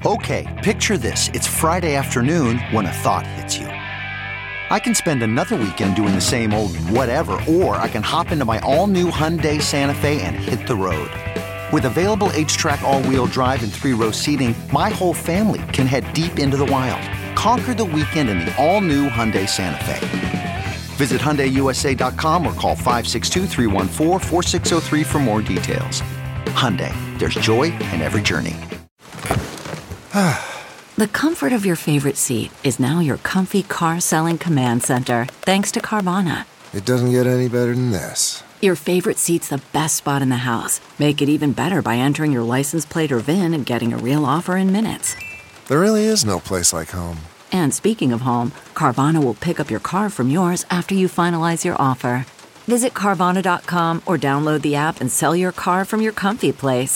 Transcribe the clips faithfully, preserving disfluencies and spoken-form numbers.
Okay, picture this. It's Friday afternoon when a thought hits you. I can spend another weekend doing the same old whatever, or I can hop into my all-new Hyundai Santa Fe and hit the road. With available H-Track all-wheel drive and three-row seating, my whole family can head deep into the wild. Conquer the weekend in the all-new Hyundai Santa Fe. Visit Hyundai U S A dot com or call five six two, three one four, four six zero three for more details. Hyundai, there's joy in every journey. The comfort of your favorite seat is now your comfy car-selling command center, thanks to Carvana. It doesn't get any better than this. Your favorite seat's the best spot in the house. Make it even better by entering your license plate or V I N and getting a real offer in minutes. There really is no place like home. And speaking of home, Carvana will pick up your car from yours after you finalize your offer. Visit Carvana dot com or download the app and sell your car from your comfy place.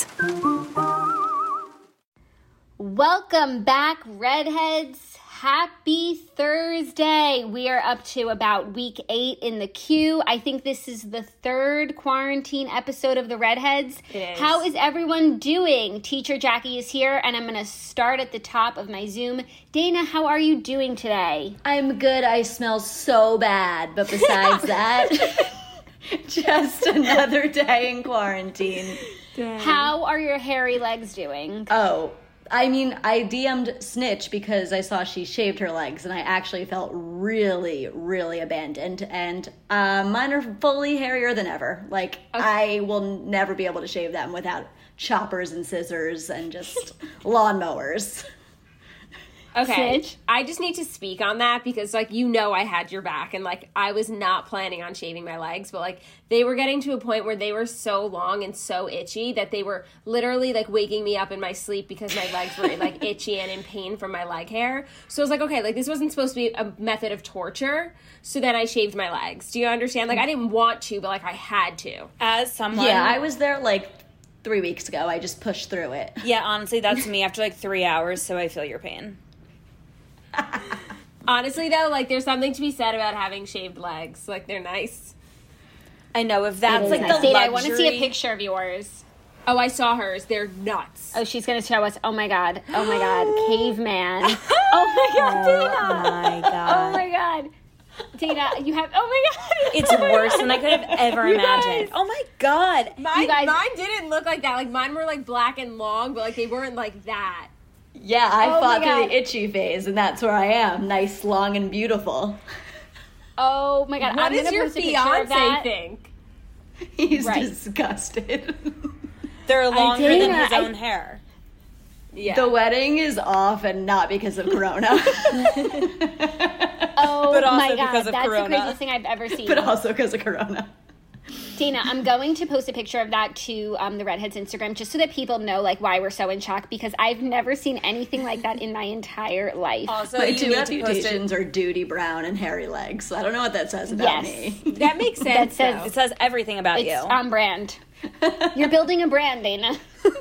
Welcome back, Redheads. Happy Thursday. We are up to about week eight in the queue. I think this is the third quarantine episode of the Redheads. It is. How is everyone doing? Teacher Jackie is here, and I'm going to start at the top of my Zoom. Dana, how are you doing today? I'm good. I smell so bad, but besides that, just another day in quarantine. Dang. How are your hairy legs doing? Oh, I mean, I D M'd Snitch because I saw she shaved her legs, and I actually felt really, really abandoned. And uh, mine are fully hairier than ever. Like, okay. I will never be able to shave them without choppers and scissors and just lawnmowers. Okay, Snitch. I just need to speak on that because, like, you know I had your back, and, like, I was not planning on shaving my legs, but, like, they were getting to a point where they were so long and so itchy that they were literally, like, waking me up in my sleep because my legs were, like, itchy and in pain from my leg hair. So I was like, okay, like, this wasn't supposed to be a method of torture, so then I shaved my legs. Do you understand? Like, I didn't want to, but, like, I had to. As someone... Yeah, I was there, like, three weeks ago. I just pushed through it. Yeah, honestly, that's me after, like, three hours, so I feel your pain. Honestly, though, like, there's something to be said about having shaved legs. Like, they're nice. I know, if that's, like, nice. the luxury... I want to see a picture of yours. Oh, I saw hers. They're nuts. Oh, she's going to show us. Oh, my God. Oh, my God. Caveman. Oh, my God, Dana. Oh, my God. Oh, my God. Dana, you have... Oh, my God. It's oh worse God. than I could have ever imagined. Oh, my God. Mine, guys... mine didn't look like that. Like, mine were, like, black and long, but, like, they weren't like that. Yeah, I oh fought through the itchy phase, and that's where I am. Nice, long, and beautiful. Oh, my God. What I'm does your post a picture of that. fiancé think? He's right. disgusted. They're longer Dana, than his I... own hair. Yeah. The wedding is off, and not because of Corona. Oh, but also my God. because of That's Corona. the craziest thing I've ever seen. But also because of Corona. Dana, I'm going to post a picture of that to um, the Redheads Instagram just so that people know, like, why we're so in shock, because I've never seen anything like that in my entire life. Also, my you two need to post reputations are duty brown and hairy legs. So I don't know what that says about yes. me. That makes sense, that says, It says everything about it's you. It's on brand. You're building a brand, Dana.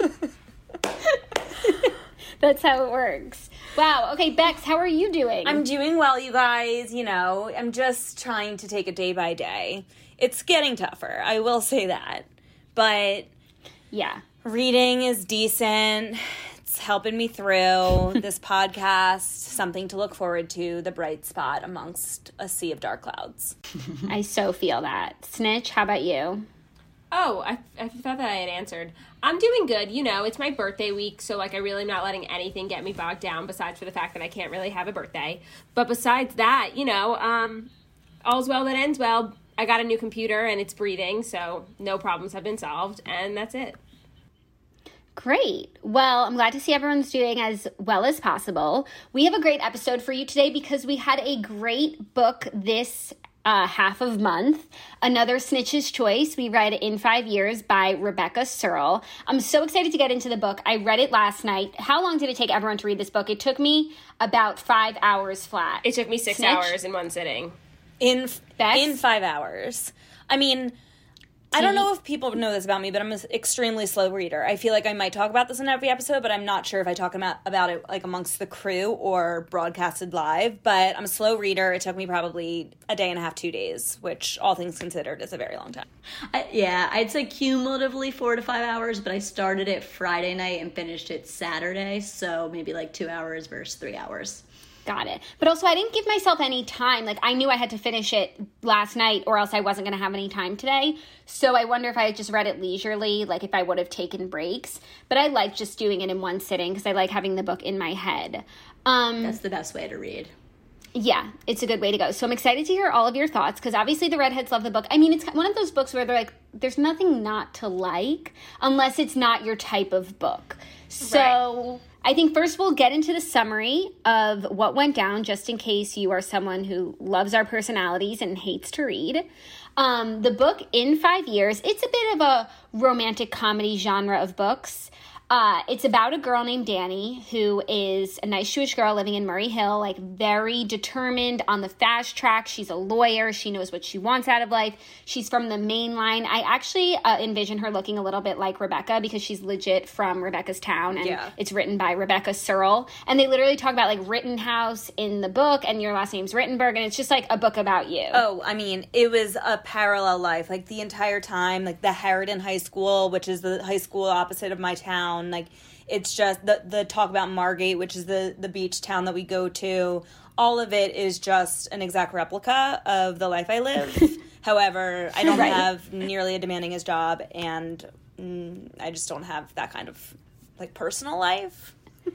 That's how it works. Wow. Okay, Bex, how are you doing? I'm doing well, you guys. You know, I'm just trying to take it day by day. It's getting tougher, I will say that. But yeah, reading is decent. It's helping me through this podcast. Something to look forward to, the bright spot amongst a sea of dark clouds. I so feel that. Snitch, how about you? Oh, I, I thought that I had answered. I'm doing good. You know, it's my birthday week, so, like, I really am not letting anything get me bogged down besides for the fact that I can't really have a birthday. But besides that, you know, um, all's well that ends well. I got a new computer, and it's breathing, so no problems have been solved, and that's it. Great. Well, I'm glad to see everyone's doing as well as possible. We have a great episode for you today because we had a great book this uh, half of month. Another Snitch's Choice. We read In Five Years by Rebecca Searle. I'm so excited to get into the book. I read it last night. How long did it take everyone to read this book? It took me about five hours flat. It took me six Snitch? hours in one sitting. In Bex? in five hours. I mean, I don't know if people know this about me, but I'm an extremely slow reader. I feel like I might talk about this in every episode, but I'm not sure if I talk about, about it like amongst the crew or broadcasted live. But I'm a slow reader. It took me probably a day and a half, two days, which all things considered is a very long time. I, yeah, I'd say cumulatively four to five hours, but I started it Friday night and finished it Saturday, so maybe like two hours versus three hours. Got it. But also, I didn't give myself any time. Like, I knew I had to finish it last night or else I wasn't going to have any time today. So I wonder if I had just read it leisurely, like if I would have taken breaks. But I like just doing it in one sitting because I like having the book in my head. Um, That's the best way to read. Yeah, it's a good way to go. So I'm excited to hear all of your thoughts because obviously the redheads love the book. I mean, it's one of those books where they're like, there's nothing not to like unless it's not your type of book. So... Right. I think first we'll get into the summary of what went down, just in case you are someone who loves our personalities and hates to read. Um, the book, In Five Years, it's a bit of a romantic comedy genre of books. Uh, it's about a girl named Dani who is a nice Jewish girl living in Murray Hill, like very determined on the fast track. She's a lawyer. She knows what she wants out of life. She's from the main line. I actually uh, envision her looking a little bit like Rebecca because she's legit from Rebecca's town, and yeah. It's written by Rebecca Searle. And they literally talk about like Rittenhouse in the book, and your last name's Rittenberg, and it's just like a book about you. Oh, I mean, it was a parallel life. Like the entire time, like the Harridan High School, which is the high school opposite of my town. Like, it's just the the talk about Margate, which is the the beach town that we go to. All of it is just an exact replica of the life I live. However, I don't right. have nearly a demanding as job, and mm, I just don't have that kind of like personal life.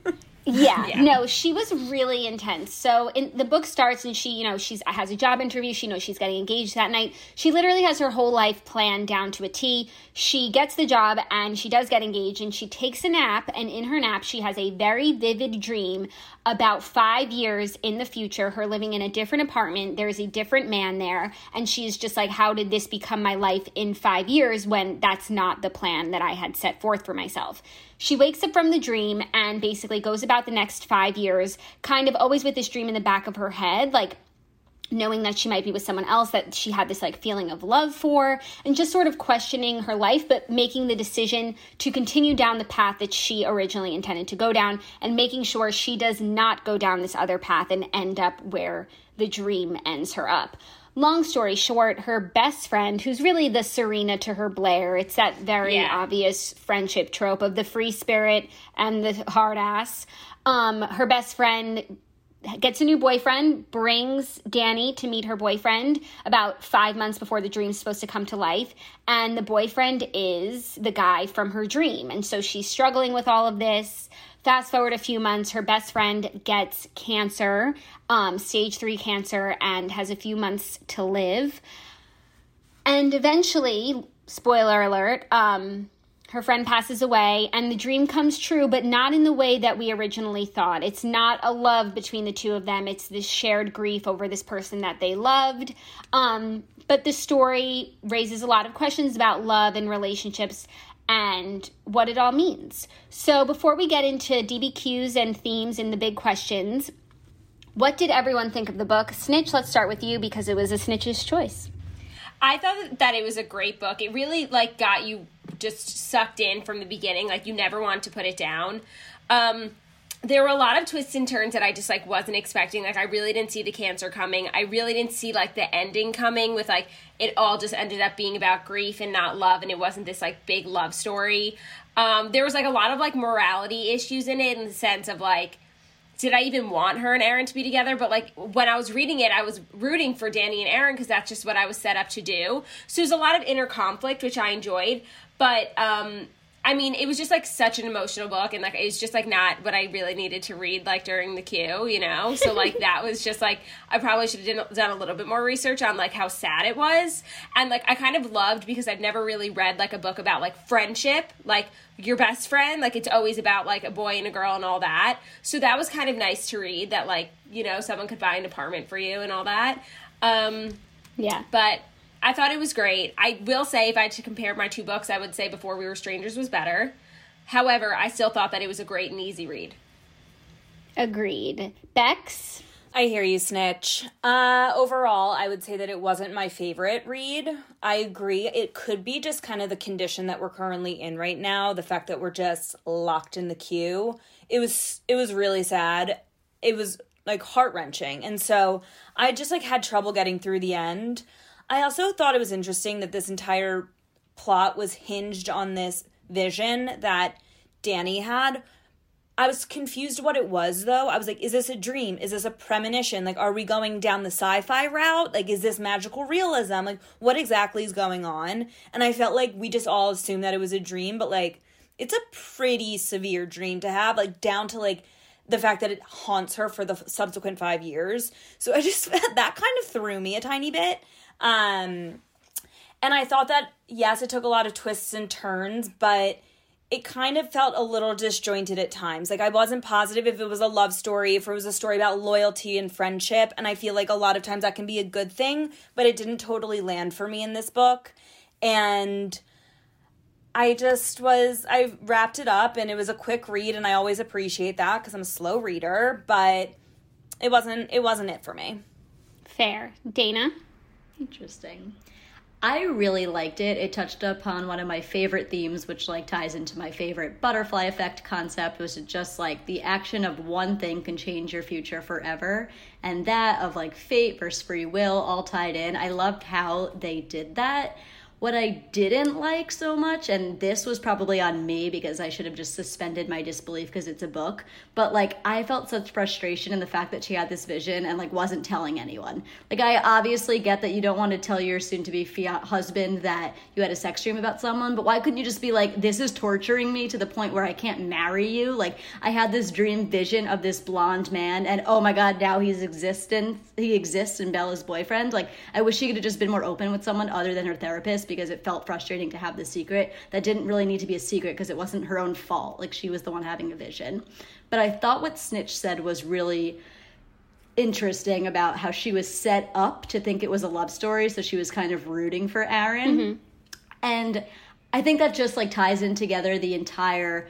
Yeah, yeah, no, she was really intense. So in the book starts and she, you know, she's has a job interview. She knows she's getting engaged that night. She literally has her whole life planned down to a T. She gets the job and she does get engaged and she takes a nap. And in her nap, she has a very vivid dream about five years in the future, her living in a different apartment. There's a different man there. And she's just like, how did this become my life in five years when that's not the plan that I had set forth for myself? She wakes up from the dream and basically goes about the next five years, kind of always with this dream in the back of her head, like knowing that she might be with someone else that she had this like feeling of love for, and just sort of questioning her life, but making the decision to continue down the path that she originally intended to go down and making sure she does not go down this other path and end up where the dream ends her up. Long story short, her best friend, who's really the Serena to her Blair, it's that very yeah. obvious friendship trope of the free spirit and the hard ass. Um, her best friend gets a new boyfriend, brings Dani to meet her boyfriend about five months before the dream's supposed to come to life. And the boyfriend is the guy from her dream. And so she's struggling with all of this. Fast forward a few months, her best friend gets cancer, um, stage three cancer, and has a few months to live. And eventually, spoiler alert, um, her friend passes away, and the dream comes true, but not in the way that we originally thought. It's not a love between the two of them. It's this shared grief over this person that they loved. Um, but the story raises a lot of questions about love and relationships and what it all means. So before we get into D B Qs and themes and the big questions, what did everyone think of the book? Snitch, let's start with you because it was a Snitch's choice. I thought that it was a great book. It really, like, got you just sucked in from the beginning. Like, you never wanted to put it down. Um, there were a lot of twists and turns that I just, like, wasn't expecting. Like, I really didn't see the cancer coming. I really didn't see, like, the ending coming with, like, it all just ended up being about grief and not love, and it wasn't this, like, big love story. Um, there was, like, a lot of, like, morality issues in it in the sense of, like, did I even want her and Aaron to be together? But, like, when I was reading it, I was rooting for Dani and Aaron because that's just what I was set up to do. So there's a lot of inner conflict, which I enjoyed. But, um, I mean, it was just, like, such an emotional book. And, like, it was just, like, not what I really needed to read, like, during the queue, you know? So, like, that was just, like, I probably should have done a little bit more research on, like, how sad it was. And, like, I kind of loved, because I've never really read, like, a book about, like, friendship, like, your best friend. Like, it's always about, like, a boy and a girl and all that. So that was kind of nice to read, that, like, you know, someone could buy an apartment for you and all that. Um, yeah. But I thought it was great. I will say, if I had to compare my two books, I would say Before We Were Strangers was better. However, I still thought that it was a great and easy read. Agreed. Bex? I hear you, Snitch. Uh, overall, I would say that it wasn't my favorite read. I agree. It could be just kind of the condition that we're currently in right now. The fact that we're just locked in the queue. It was, it was really sad. It was like heart-wrenching. And so I just like had trouble getting through the end. I also thought it was interesting that this entire plot was hinged on this vision that Dani had. I was confused what it was, though. I was like, is this a dream? Is this a premonition? Like, are we going down the sci-fi route? Like, is this magical realism? Like, what exactly is going on? And I felt like we just all assumed that it was a dream, but, like, it's a pretty severe dream to have, like, down to, like, the fact that it haunts her for the subsequent five years. So I just, that kind of threw me a tiny bit. Um, and I thought that, yes, it took a lot of twists and turns, but it kind of felt a little disjointed at times. Like, I wasn't positive if it was a love story, if it was a story about loyalty and friendship, and I feel like a lot of times that can be a good thing, but it didn't totally land for me in this book. And I just was, I wrapped it up, and it was a quick read, and I always appreciate that because I'm a slow reader, but it wasn't, it wasn't it for me. Fair. Dana? Interesting. I really liked it. It touched upon one of my favorite themes, which like ties into my favorite butterfly effect concept, was just like the action of one thing can change your future forever. And that of like fate versus free will all tied in. I loved how they did that. What I didn't like so much, and this was probably on me because I should have just suspended my disbelief because it's a book, but like I felt such frustration in the fact that she had this vision and like wasn't telling anyone. Like, I obviously get that you don't want to tell your soon-to-be fiat husband that you had a sex dream about someone, but why couldn't you just be like, this is torturing me to the point where I can't marry you? Like, I had this dream vision of this blonde man, and oh my god, now he's existent. He exists in Bella's boyfriend. Like, I wish she could have just been more open with someone other than her therapist, because it felt frustrating to have the secret that didn't really need to be a secret because it wasn't her own fault. Like, she was the one having a vision. But I thought what Snitch said was really interesting about how she was set up to think it was a love story, so she was kind of rooting for Aaron. Mm-hmm. And I think that just like ties in together the entire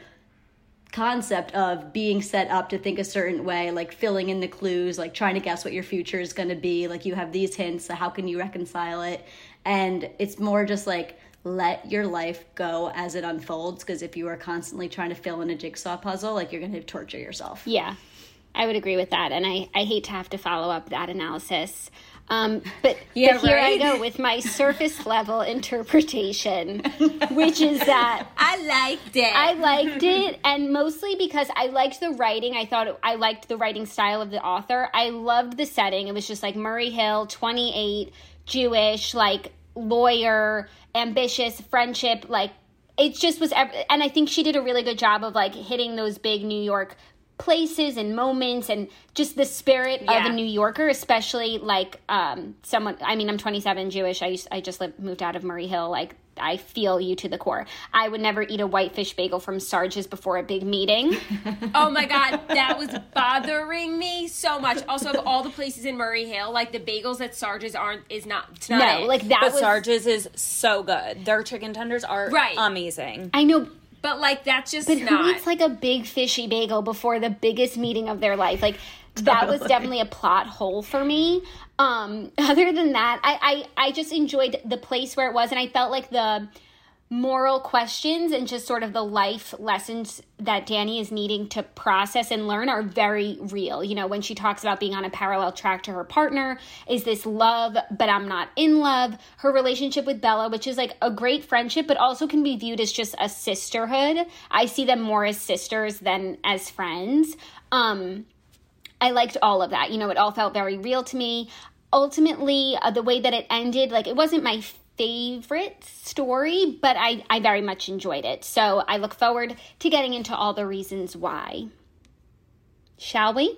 concept of being set up to think a certain way, like filling in the clues, like trying to guess what your future is going to be. Like, you have these hints, so how can you reconcile it? And it's more just like, let your life go as it unfolds, because if you are constantly trying to fill in a jigsaw puzzle, like, you're going to torture yourself. Yeah, I would agree with that. And I, I hate to have to follow up that analysis. Um, but, yeah, but here right? I go with my surface level interpretation, which is that I liked it. I liked it, and mostly because I liked the writing. I thought it, I liked the writing style of the author. I loved the setting. It was just like Murray Hill, twenty-eight, Jewish, like lawyer, ambitious, friendship, like it just was. And I think she did a really good job of like hitting those big New York places and moments and just the spirit yeah. of a New Yorker, especially like um, someone, I mean, I'm twenty-seven, Jewish. I used, I just lived, moved out of Murray Hill. Like, I feel you to the core. I would never eat a white fish bagel from Sarge's before a big meeting. Oh my God, that was bothering me so much. Also, of all the places in Murray Hill, like the bagels at Sarge's aren't, is not, it's not no, it. like that but was. Sarge's is so good. Their chicken tenders are right. amazing. I know. But, like, that's just but not. But who eats, like, a big fishy bagel before the biggest meeting of their life? Like, that totally. was definitely a plot hole for me. Um, other than that, I, I, I just enjoyed the place where it was, and I felt like the moral questions and just sort of the life lessons that Dani is needing to process and learn are very real. You know, when she talks about being on a parallel track to her partner, is this love, but I'm not in love? Her relationship with Bella, which is like a great friendship, but also can be viewed as just a sisterhood. I see them more as sisters than as friends. Um, I liked all of that. You know, it all felt very real to me. Ultimately, uh, the way that it ended, like, it wasn't my favorite story, but I, I very much enjoyed it. So I look forward to getting into all the reasons why. Shall we?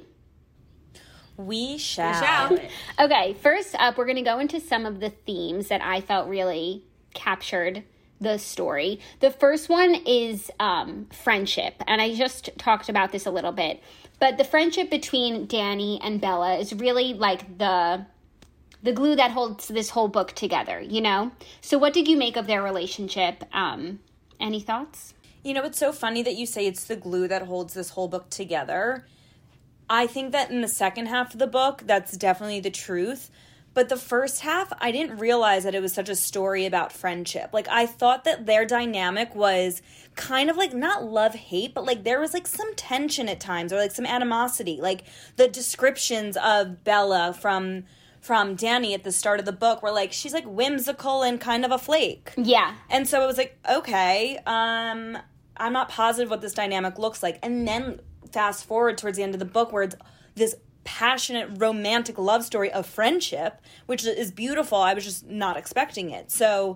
We shall. We shall. Okay, first up, we're going to go into some of the themes that I felt really captured the story. The first one is um, friendship, and I just talked about this a little bit, but the friendship between Dani and Bella is really like the the glue that holds this whole book together, you know? So what did you make of their relationship? Um, any thoughts? You know, it's so funny that you say it's the glue that holds this whole book together. I think that in the second half of the book, that's definitely the truth. But the first half, I didn't realize that it was such a story about friendship. Like, I thought that their dynamic was kind of like, not love-hate, but like there was like some tension at times or like some animosity. Like, the descriptions of Bella from from Dani at the start of the book were like, she's like whimsical and kind of a flake. Yeah. And so it was like, okay, um, I'm not positive what this dynamic looks like. And then fast forward towards the end of the book where it's this passionate romantic love story of friendship, which is beautiful. I was just not expecting it. So,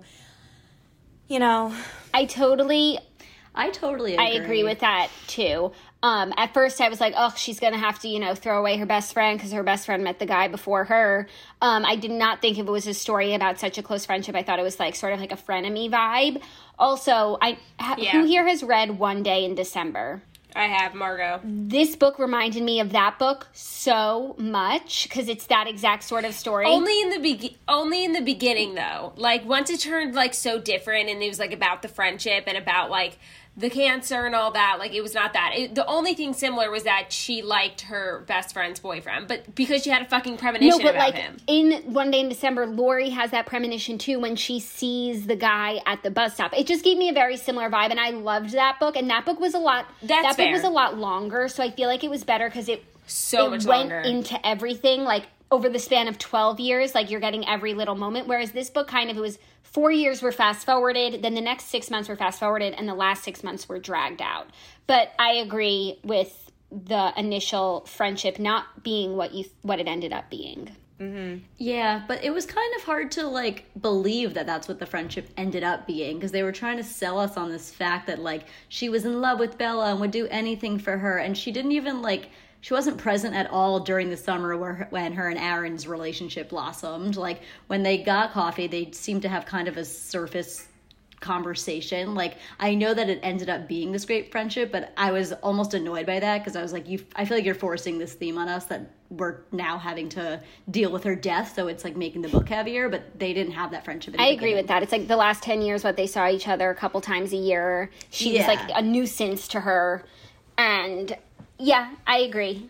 you know, I totally I totally agree. I agree with that too. Um, at first I was like, oh, she's going to have to, you know, throw away her best friend because her best friend met the guy before her. Um, I did not think if it was a story about such a close friendship. I thought it was like sort of like a frenemy vibe. Also, I ha- Yeah. who here has read One Day in December? I have, Margot. This book reminded me of that book so much because it's that exact sort of story. Only in the be- only in the beginning though. Like once it turned like so different and it was like about the friendship and about like the cancer and all that, like it was not that. It, the only thing similar was that she liked her best friend's boyfriend, but because she had a fucking premonition no, but about like him. in One Day in December, Lori has that premonition too when she sees the guy at the bus stop. It just gave me a very similar vibe, and I loved that book. And that book was a lot. That's that fair. book was a lot longer, so I feel like it was better because it So it much went longer. into everything like over the span of twelve years. Like you're getting every little moment, whereas this book kind of it was. Four years were fast forwarded, then the next six months were fast forwarded, and the last six months were dragged out. But I agree with the initial friendship not being what you what it ended up being. Mm-hmm. Yeah, but it was kind of hard to like believe that that's what the friendship ended up being because they were trying to sell us on this fact that like she was in love with Bella and would do anything for her, and she didn't even like. She wasn't present at all during the summer where when her and Aaron's relationship blossomed. Like, when they got coffee, they seemed to have kind of a surface conversation. Like, I know that it ended up being this great friendship, but I was almost annoyed by that because I was like, you, I feel like you're forcing this theme on us that we're now having to deal with her death, so it's, like, making the book heavier, but they didn't have that friendship in the I agree beginning. with that. It's like the last ten years, what they saw each other a couple times a year. She Yeah. was, like, a nuisance to her, and... Yeah, I agree.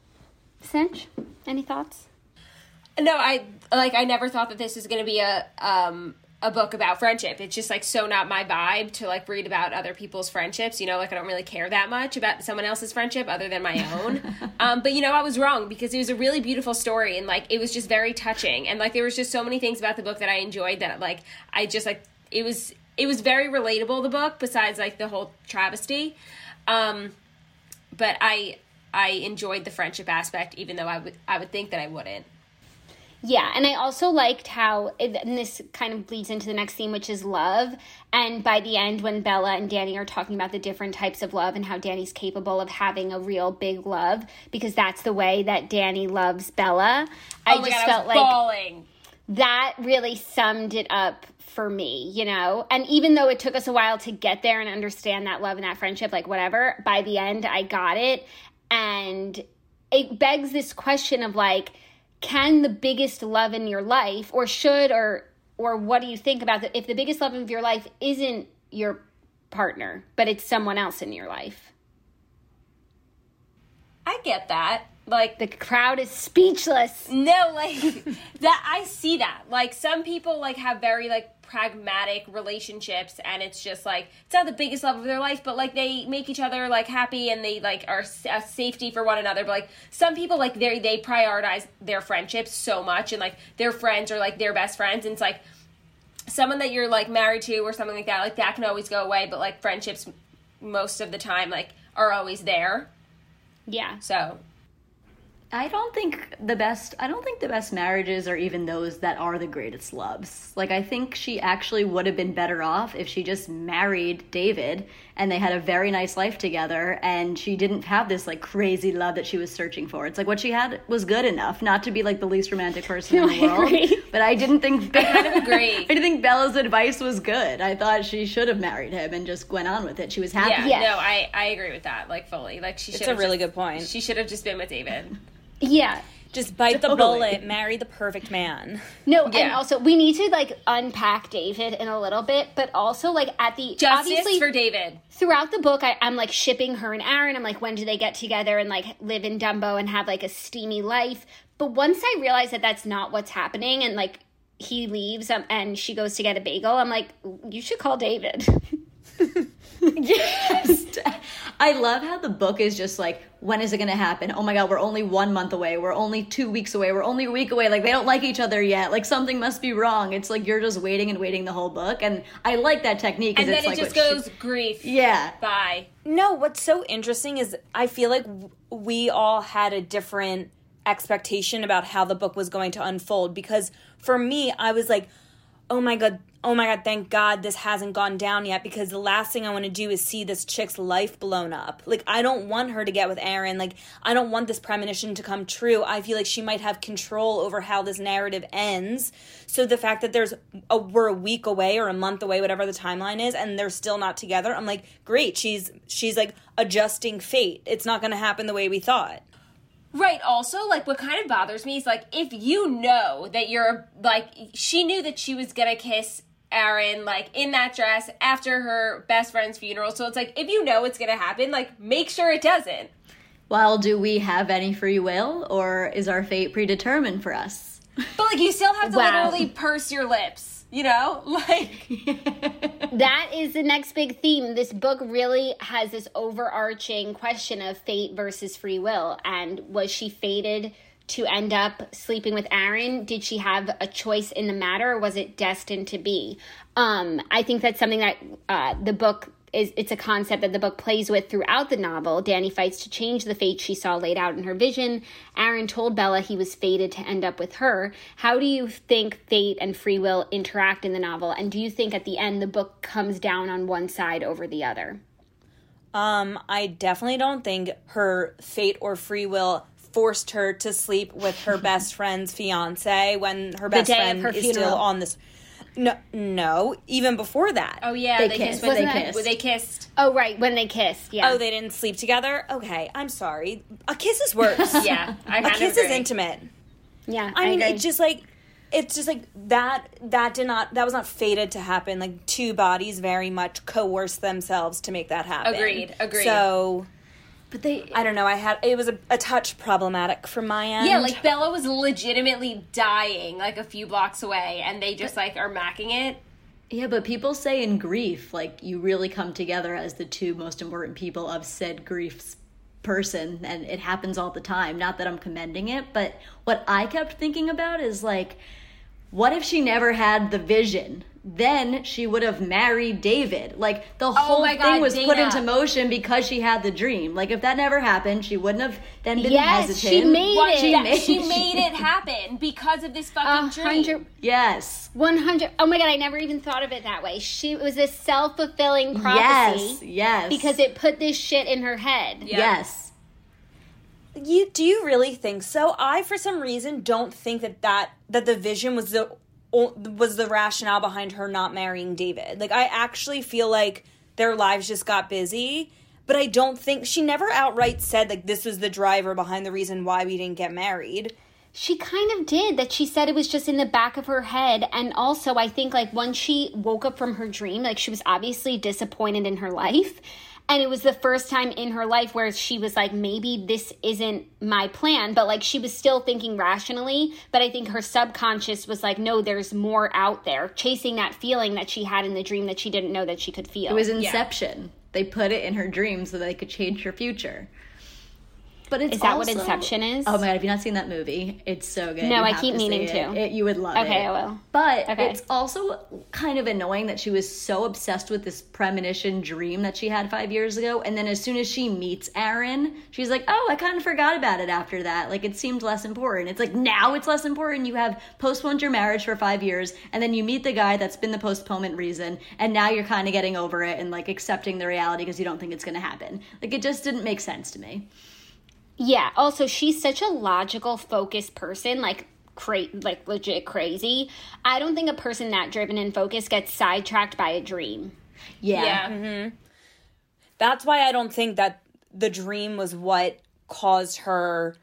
Cinch, any thoughts? No, I like. I never thought that this was going to be a um a book about friendship. It's just like so not my vibe to like read about other people's friendships. You know, like I don't really care that much about someone else's friendship other than my own. um, but you know, I was wrong because it was a really beautiful story and like it was just very touching and like there was just so many things about the book that I enjoyed that like I just like it was it was very relatable. The book, besides like the whole travesty. Um, But I I enjoyed the friendship aspect, even though I would I would think that I wouldn't. Yeah, and I also liked how, and this kind of bleeds into the next theme, which is love. And by the end, when Bella and Dani are talking about the different types of love and how Dani's capable of having a real big love, because that's the way that Dani loves Bella, I oh my just God, felt I was like bawling. that really summed it up for me, you know? And even though it took us a while to get there and understand that love and that friendship, like whatever, by the end, I got it. And it begs this question of like, can the biggest love in your life, or should, or or what do you think about that? If the biggest love of your life isn't your partner, but it's someone else in your life? I get that. Like The crowd is speechless. no, like that. I see that. Like some people like have very like pragmatic relationships, and it's just like it's not the biggest love of their life, but like they make each other like happy, and they like are a safety for one another. But like some people like they they prioritize their friendships so much, and like their friends are like their best friends, and it's like someone that you're like married to or something like that. Like that can always go away, but like friendships most of the time like are always there. Yeah. So. I don't think the best I don't think the best marriages are even those that are the greatest loves. Like, I think she actually would have been better off if she just married David and they had a very nice life together and she didn't have this like crazy love that she was searching for. It's like what she had was good enough, not to be like the least romantic person in the I world. agree. But I didn't think I kind of agree. I didn't think Bella's advice was good. I thought she should have married him and just went on with it. She was happy. Yeah, Yes. no, I, I agree with that, like fully. Like she It's should. a really good point. She should have just been with David. Yeah. Just bite Totally. the bullet, marry the perfect man. No, and Yeah. also we need to like unpack David in a little bit, but also like at the Justice obviously for David. throughout the book, I, I'm like shipping her and Aaron. I'm like, when do they get together and like live in Dumbo and have like a steamy life? But once I realized that that's not what's happening, and like he leaves um, and she goes to get a bagel, I'm like, you should call David. Yes. I love how the book is just like, when is it going to happen? Oh my God, we're only one month away. We're only two weeks away. We're only a week away. Like, they don't like each other yet. Like, something must be wrong. It's like you're just waiting and waiting the whole book. And I like that technique. 'Cause And then it's it like just what goes she- grief. Yeah. Bye. No, what's so interesting is I feel like w- we all had a different expectation about how the book was going to unfold, because for me, I was like, oh my God, oh my God, thank God this hasn't gone down yet, because the last thing I want to do is see this chick's life blown up. Like, I don't want her to get with Aaron. Like, I don't want this premonition to come true. I feel like she might have control over how this narrative ends. So the fact that there's a, we're a week away or a month away, whatever the timeline is, and they're still not together, I'm like, great, she's she's like adjusting fate. It's not going to happen the way we thought. Right. Also, like, what kind of bothers me is, like, if you know that you're, like, she knew that she was gonna kiss Aaron, like, in that dress after her best friend's funeral. So it's like, if you know it's gonna happen, like, make sure it doesn't. Well, do we have any free will, or is our fate predetermined for us? But, like, you still have to Wow. literally purse your lips, you know? Like, That is the next big theme. This book really has this overarching question of fate versus free will. And was she fated to end up sleeping with Aaron? Did she have a choice in the matter, or was it destined to be? Um, I think that's something that uh, the book is, it's a concept that the book plays with throughout the novel. Danny fights to change the fate she saw laid out in her vision. Aaron told Bella he was fated to end up with her. How do you think fate and free will interact in the novel? And do you think at the end the book comes down on one side over the other? Um, I definitely don't think her fate or free will forced her to sleep with her best friend's fiance when her best day of friend her is funeral. still on this. No, no, even before that. oh, yeah, They they, kissed, kissed. but they Wasn't that- kissed. They kissed. Oh, right, when they kissed, yeah. Oh, they didn't sleep together? Okay, I'm sorry. A kiss is worse. Yeah, I A kind of kiss agree. is intimate. yeah, I mean, agree. it's just like, it's just like that, that did not, that was not fated to happen. Like, two bodies very much coerced themselves to make that happen. Agreed, agreed. So, But they... I don't know, I had, it was a, a touch problematic from my end. Yeah, like, Bella was legitimately dying, like, a few blocks away, and they just, like, are macking it. Yeah, but people say in grief, like, you really come together as the two most important people of said grief's person, and it happens all the time. Not that I'm commending it, but what I kept thinking about is, like, what if she never had the vision? Then she would have married David. Like, the whole my thing God, was put Dana. into motion because she had the dream. Like, if that never happened, she wouldn't have then been Yes, hesitant. she made What? it. She That- made, she made it happen because of this A fucking dream. hundred, Yes. one hundred. Oh my God, I never even thought of it that way. She it was this self-fulfilling Yes. prophecy Yes. because it put this shit in her head. Yeah. Yes. You do you really think so? I, for some reason, don't think that that, that the vision was the was the rationale behind her not marrying David. Like, I actually feel like their lives just got busy, but I don't think she never outright said like this was the driver behind the reason why we didn't get married. She kind of did. That she said it was just in the back of her head. And also, I think, like, once she woke up from her dream, like, she was obviously disappointed in her life. And it was the first time in her life where she was like, maybe this isn't my plan. But, like, she was still thinking rationally. But I think her subconscious was like, no, there's more out there. Chasing that feeling that she had in the dream that she didn't know that she could feel. It was Inception. They put it in her dream so they could change her future. But it's Is that also- what Inception is? Oh my God, have you not seen that movie? It's so good. No, You I have keep to see meaning it. to. It, you would love it. Okay, I will. But Okay. it's also kind of annoying that she was so obsessed with this premonition dream that she had five years ago. And then as soon as she meets Aaron, she's like, oh, I kind of forgot about it after that. Like, it seemed less important. It's like, now it's less important. You have postponed your marriage for five years. And then you meet the guy that's been the postponement reason. And now you're kind of getting over it and, like, accepting the reality because you don't think it's going to happen. Like, it just didn't make sense to me. Yeah. Also, she's such a logical, focused person, like cra- like legit crazy. I don't think a person that driven and focused gets sidetracked by a dream. Yeah. Yeah. Mm-hmm. That's why I don't think that the dream was what caused her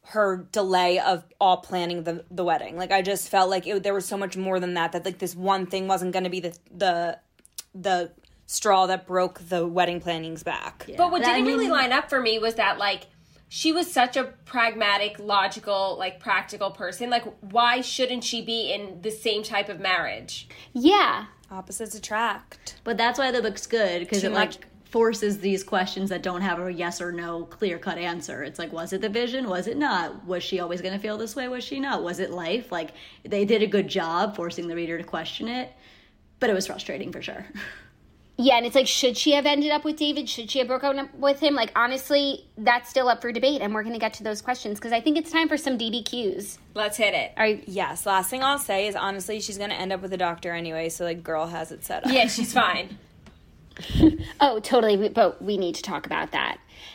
her delay of all planning the the wedding. Like, I just felt like it, there was so much more than that, that like this one thing wasn't going to be the the the straw that broke the wedding planning's back. Yeah. But what That, didn't I mean, really line up for me was that, like, she was such a pragmatic, logical, like, practical person. Like, why shouldn't she be in the same type of marriage? Yeah. Opposites attract. But that's why the book's good, because Too it much- like forces these questions that don't have a yes or no clear-cut answer. It's like, was it the vision? Was it not? Was she always going to feel this way? Was she not? Was it life? Like, they did a good job forcing the reader to question it, but it was frustrating for sure. Yeah, and it's like, should she have ended up with David? Should she have broken up with him? Like, honestly, that's still up for debate, and we're going to get to those questions, because I think it's time for some D B Qs. Let's hit it. All right. Yes, last thing I'll say is, honestly, she's going to end up with a doctor anyway, so, like, girl has it set up. Yeah, she's fine. Oh, totally, but we need to talk about that.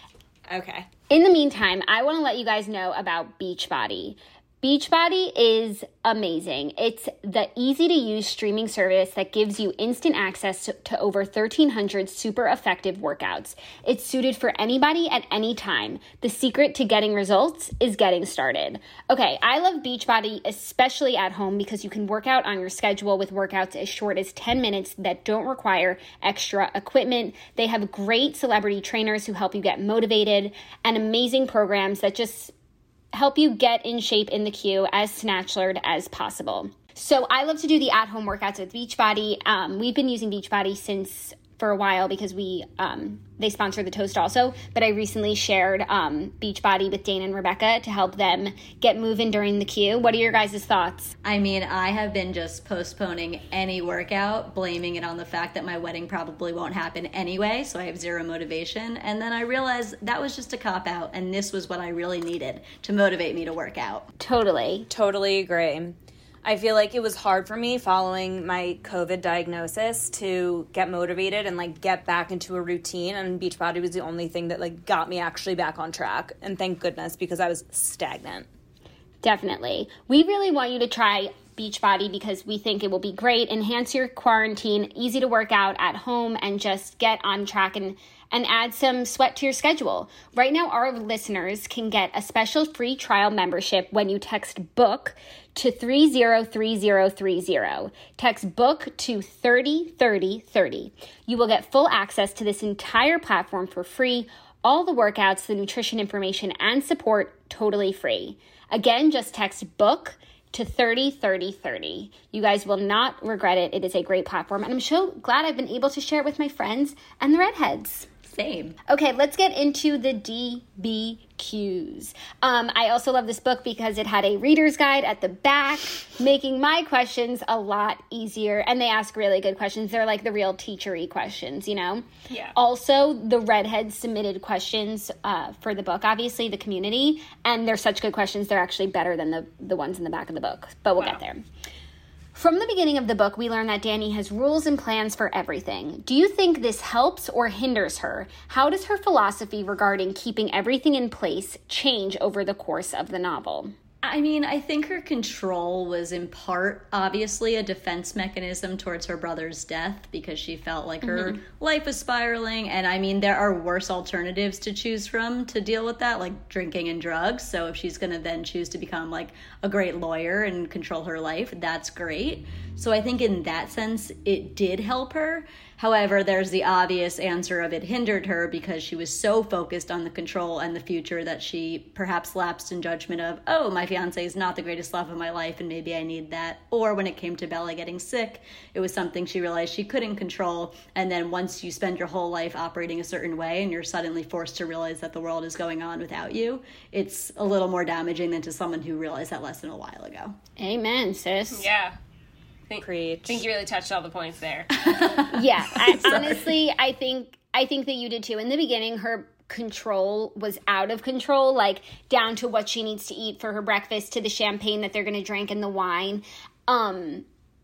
Okay. In the meantime, I want to let you guys know about Beachbody. Beachbody is amazing. It's the easy-to-use streaming service that gives you instant access to, to over thirteen hundred super effective workouts. It's suited for anybody at any time. The secret to getting results is getting started. Okay, I love Beachbody, especially at home, because you can work out on your schedule with workouts as short as ten minutes that don't require extra equipment. They have great celebrity trainers who help you get motivated, and amazing programs that just help you get in shape in the queue as snatchlered as possible. So I love to do the at-home workouts with Beachbody. Um, we've been using Beachbody since for a while because we um, they sponsor the Toast also, but I recently shared um, Beachbody with Dana and Rebecca to help them get moving during the queue. What are your guys' thoughts? I mean, I have been just postponing any workout, blaming it on the fact that my wedding probably won't happen anyway, so I have zero motivation. And then I realized that was just a cop-out, and this was what I really needed to motivate me to work out. Totally. Totally agree. I feel like it was hard for me following my COVID diagnosis to get motivated and, like, get back into a routine, and Beachbody was the only thing that, like, got me actually back on track, and thank goodness, because I was stagnant. Definitely. We really want you to try Beachbody because we think it will be great, enhance your quarantine, easy to work out at home, and just get on track and and add some sweat to your schedule. Right now, our listeners can get a special free trial membership when you text BOOK to three zero three zero three zero. Text BOOK to thirty thirty thirty. You will get full access to this entire platform for free, all the workouts, the nutrition information, and support totally free. Again, just text BOOK to thirty thirty thirty. You guys will not regret it. It is a great platform, and I'm so glad I've been able to share it with my friends and the redheads. Same. Okay, let's get into the D B Qs. Um, I also love this book because it had a reader's guide at the back, making my questions a lot easier. And they ask really good questions. They're like the real teachery questions, you know? Yeah. Also, the redheads submitted questions uh, for the book, obviously, the community. And they're such good questions, they're actually better than the, the ones in the back of the book. But we'll Wow. get there. From the beginning of the book, we learn that Dani has rules and plans for everything. Do you think this helps or hinders her? How does her philosophy regarding keeping everything in place change over the course of the novel? I mean, I think her control was in part, obviously, a defense mechanism towards her brother's death because she felt like her mm-hmm. life was spiraling. And I mean, there are worse alternatives to choose from to deal with that, like drinking and drugs. So if she's going to then choose to become like a great lawyer and control her life, that's great. So I think in that sense, it did help her. However, there's the obvious answer of it hindered her because she was so focused on the control and the future that she perhaps lapsed in judgment of, oh, my fiance is not the greatest love of my life and maybe I need that. Or when it came to Bella getting sick, it was something she realized she couldn't control. And then once you spend your whole life operating a certain way and you're suddenly forced to realize that the world is going on without you, it's a little more damaging than to someone who realized that lesson a while ago. Amen, sis. Yeah. Think, Preach. think you really touched all the points there. Yeah, I, honestly, I think I think that you did too. In the beginning, her control was out of control, like down to what she needs to eat for her breakfast, to the champagne that they're going to drink and the wine. Um,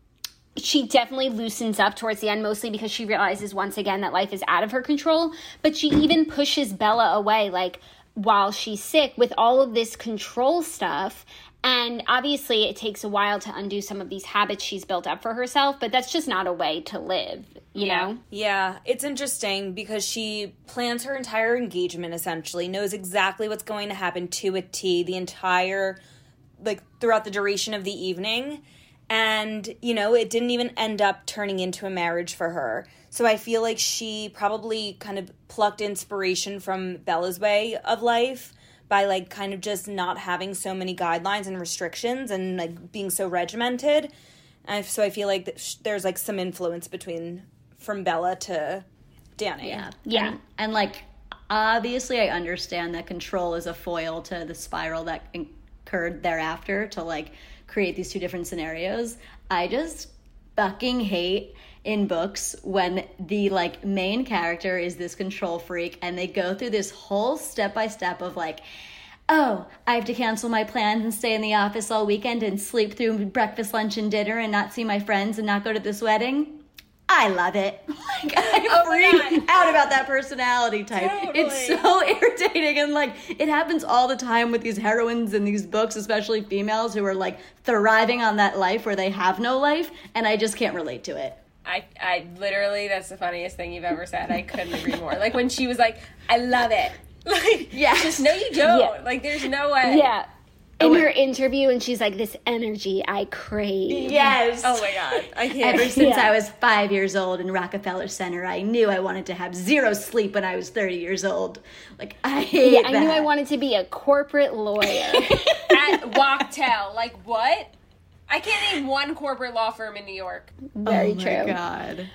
she definitely loosens up towards the end, mostly because she realizes once again that life is out of her control. But she even pushes Bella away, like, while she's sick with all of this control stuff. And obviously it takes a while to undo some of these habits she's built up for herself, but that's just not a way to live, you yeah. know? Yeah, it's interesting because she plans her entire engagement, essentially, knows exactly what's going to happen to a T the entire, like, throughout the duration of the evening. And, you know, it didn't even end up turning into a marriage for her. So I feel like she probably kind of plucked inspiration from Bella's way of life by, like, kind of just not having so many guidelines and restrictions and, like, being so regimented. And so I feel like that sh- there's, like, some influence between, from Bella to Dani. Yeah. Yeah. And, and, like, obviously I understand that control is a foil to the spiral that occurred thereafter to, like, create these two different scenarios. I just fucking hate in books when the like main character is this control freak and they go through this whole step by step of like, oh, I have to cancel my plans and stay in the office all weekend and sleep through breakfast, lunch, and dinner and not see my friends and not go to this wedding. I love it. Like, I Oh freak out about that personality type. Totally. It's so irritating, and like it happens all the time with these heroines in these books, especially females who are like thriving on that life where they have no life, and I just can't relate to it. I, I literally, that's the funniest thing you've ever said. I couldn't agree more. Like when she was like, I love it. Like, Yes. just, no, you don't. Yeah. Like, there's no way. Yeah. In her interview, and she's like, this energy I crave. Yes. Oh my God. I can't. Ever since Yeah. I was five years old in Rockefeller Center, I knew I wanted to have zero sleep when I was thirty years old. Like, I hate Yeah, that. I knew I wanted to be a corporate lawyer. At Wachtell. Like, what? I can't name one corporate law firm in New York. Very oh my true. God.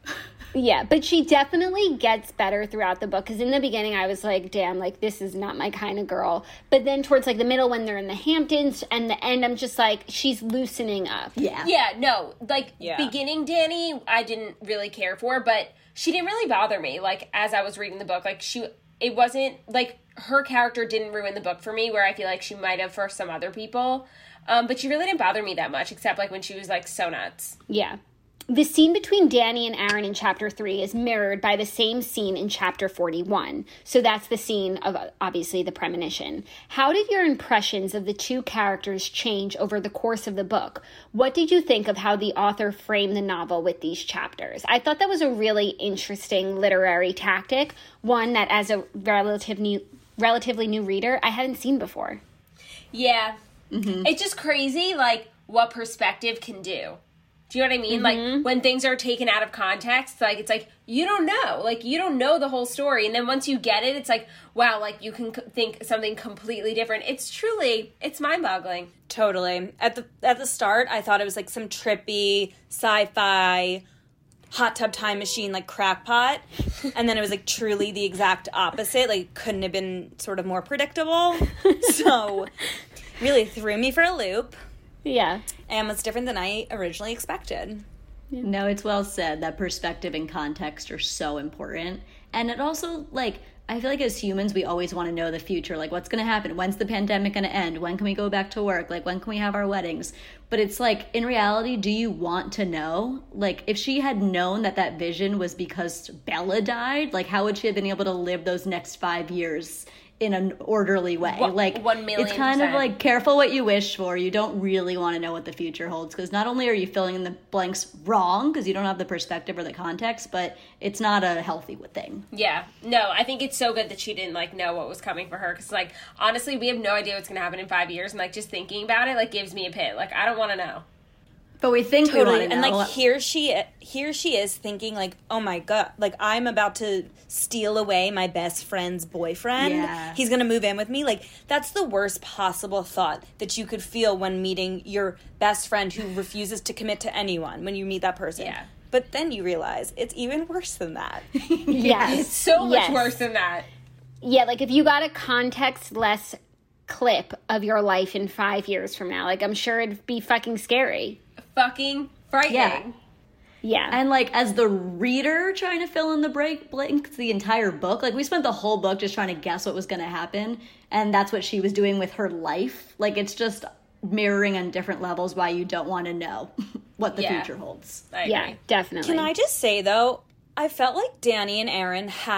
Yeah, but she definitely gets better throughout the book, because in the beginning I was like, damn, like, this is not my kind of girl. But then towards, like, the middle when they're in the Hamptons and the end, I'm just like, she's loosening up. Yeah. Yeah, no, like, Yeah. beginning Dani, I didn't really care for, but she didn't really bother me, like, as I was reading the book. Like, she, it wasn't, like, her character didn't ruin the book for me, where I feel like she might have for some other people. Um, but she really didn't bother me that much, except, like, when she was, like, so nuts. Yeah. The scene between Dani and Aaron in chapter three is mirrored by the same scene in chapter forty-one. So that's the scene of, obviously, the premonition. How did your impressions of the two characters change over the course of the book? What did you think of how the author framed the novel with these chapters? I thought that was a really interesting literary tactic, one that as a relative new, relatively new reader, I hadn't seen before. Yeah. Mm-hmm. It's just crazy, like, what perspective can do. Do you know what I mean? Mm-hmm. Like, when things are taken out of context, like, it's like, you don't know. Like, you don't know the whole story. And then once you get it, it's like, wow, like, you can c- think something completely different. It's truly, it's mind-boggling. Totally. At the at the start, I thought it was, like, some trippy, sci-fi, hot tub time machine, like, crackpot. And then it was, like, truly the exact opposite. Like, couldn't have been sort of more predictable. So, really threw me for a loop. Yeah. And was different than I originally expected. No, it's well said that perspective and context are so important. And it also, like, I feel like as humans, we always want to know the future. Like, what's going to happen? When's the pandemic going to end? When can we go back to work? Like, when can we have our weddings? But it's like, in reality, do you want to know? Like, if she had known that that vision was because Bella died, like, how would she have been able to live those next five years in an orderly way? One, like, one million it's kind percent. of like, careful what you wish for. You don't really want to know what the future holds, because not only are you filling in the blanks wrong because you don't have the perspective or the context, but it's not a healthy thing. Yeah. No, I think it's so good that she didn't, like, know what was coming for her. Because, like, honestly, we have no idea what's going to happen in five years. And, like, just thinking about it, like, gives me a pit. Like, I don't want to know. But we think we Totally. want to And know. like here she here she is thinking like, oh my God, like I'm about to steal away my best friend's boyfriend. Yeah. He's gonna move in with me. Like that's the worst possible thought that you could feel when meeting your best friend who refuses to commit to anyone when you meet that person. Yeah. But then you realize it's even worse than that. Yes. It's so much Yes. worse than that. Yeah, like if you got a context-less clip of your life in five years from now, like I'm sure it'd be fucking scary. Fucking frightening. Yeah. Yeah. And, like, as the reader trying to fill in the break blanks the entire book, like, we spent the whole book just trying to guess what was going to happen, and that's what she was doing with her life. Like, it's just mirroring on different levels why you don't want to know what the Yeah. future holds. I agree. Yeah, definitely. Can I just say though, I felt like Dani and Aaron had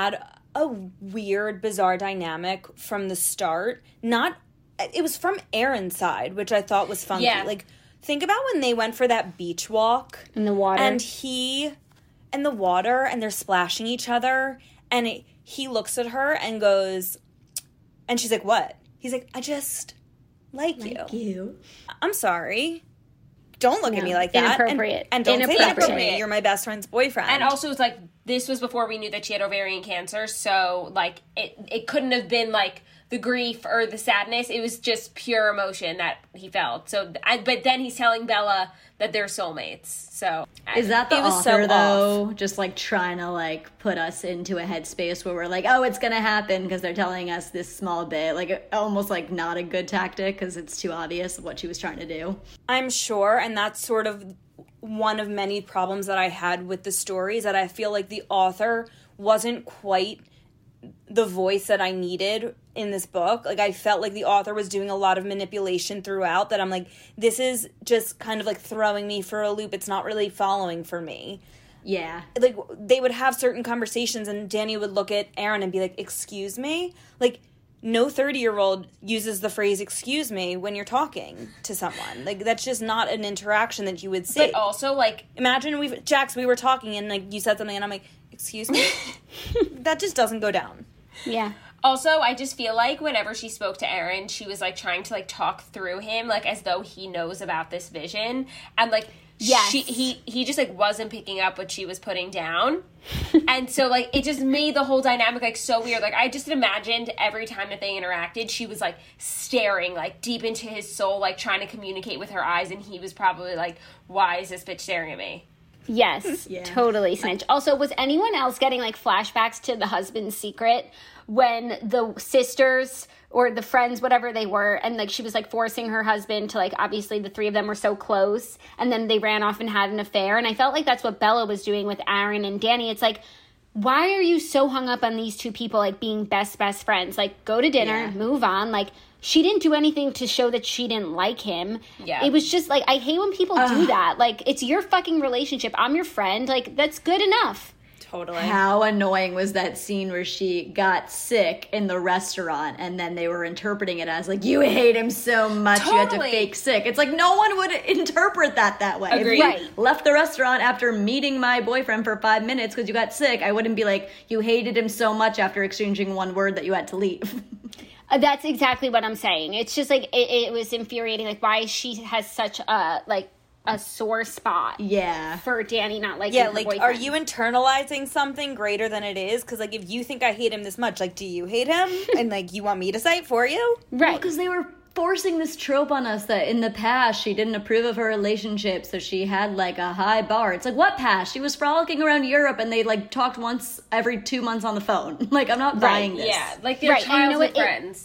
a weird, bizarre dynamic from the start. Not, it was from Aaron's side, which I thought was funky. Yeah. Like, think about when they went for that beach walk. In the water. And he, in the water, and they're splashing each other, and it, he looks at her and goes, and she's like, what? He's like, I just like, Like you. you. I'm sorry. Don't look No, at me like that. inappropriate. And, and don't say Inappropriate. inappropriate. You're my best friend's boyfriend. And also, it's like, this was before we knew that she had ovarian cancer, so, like, it, it couldn't have been, like, the grief or the sadness. It was just pure emotion that he felt. So, I, but then he's telling Bella that they're soulmates. So, Is that the It was author, so though, just, like, trying to, like, put us into a headspace where we're like, oh, it's gonna happen because they're telling us this small bit. Like, almost, like, not a good tactic because it's too obvious what she was trying to do. I'm sure, and that's sort of one of many problems that I had with the story, is that I feel like the author wasn't quite the voice that I needed in this book. Like, I felt like the author was doing a lot of manipulation throughout, that I'm like, this is just kind of like throwing me for a loop. It's not really following for me. Yeah. Like, they would have certain conversations and Danny would look at Aaron and be like, excuse me? Like, no thirty-year-old uses the phrase excuse me when you're talking to someone. Like, that's just not an interaction that you would see. but also, like, Imagine we've, Jax, we were talking and, like, you said something and I'm like, excuse me? That just doesn't go down. Yeah. also, I just feel like whenever she spoke to Aaron, she was, like, trying to, like, talk through him, like, as though he knows about this vision. And, like, Yes. she, he, he just, like, wasn't picking up what she was putting down. And so, like, it just made the whole dynamic, like, so weird. Like, I just imagined every time that they interacted, she was, like, staring, like, deep into his soul, like, trying to communicate with her eyes. And he was probably like, why is this bitch staring at me? Yes, Yeah. totally snitch. Also, was anyone else getting like flashbacks to the husband's secret when the sisters or the friends, whatever they were, and like she was like forcing her husband to, like, obviously the three of them were so close, and then they ran off and had an affair. And I felt like that's what Bella was doing with Aaron and Danny. It's like, why are you so hung up on these two people like being best best friends? Like, go to dinner, Yeah. move on. Like, she didn't do anything to show that she didn't like him. Yeah. It was just like, I hate when people do that. Like, it's your fucking relationship. I'm your friend. Like, that's good enough. Totally. How annoying was that scene where she got sick in the restaurant and then they were interpreting it as like, you hate him so much you had to Totally. fake sick. It's like, no one would interpret that that way. Agreed. If you Right. left the restaurant after meeting my boyfriend for five minutes because you got sick, I wouldn't be like, you hated him so much after exchanging one word that you had to leave. Uh, that's exactly what I'm saying. It's just like, it, it was infuriating. Like, why she has such a, like, a sore spot Yeah. for Danny not liking Yeah, her like, boyfriend. are you internalizing something greater than it is? Because, like, if you think I hate him this much, like, do you hate him? And, like, you want me to say it for you? Right. Because they were forcing this trope on us that in the past she didn't approve of her relationship, so she had like a high bar. It's like, what past? She was frolicking around Europe and they like talked once every two months on the phone. Like, I'm not buying this. Yeah, like they're Right, and you know childhood what? It- friends.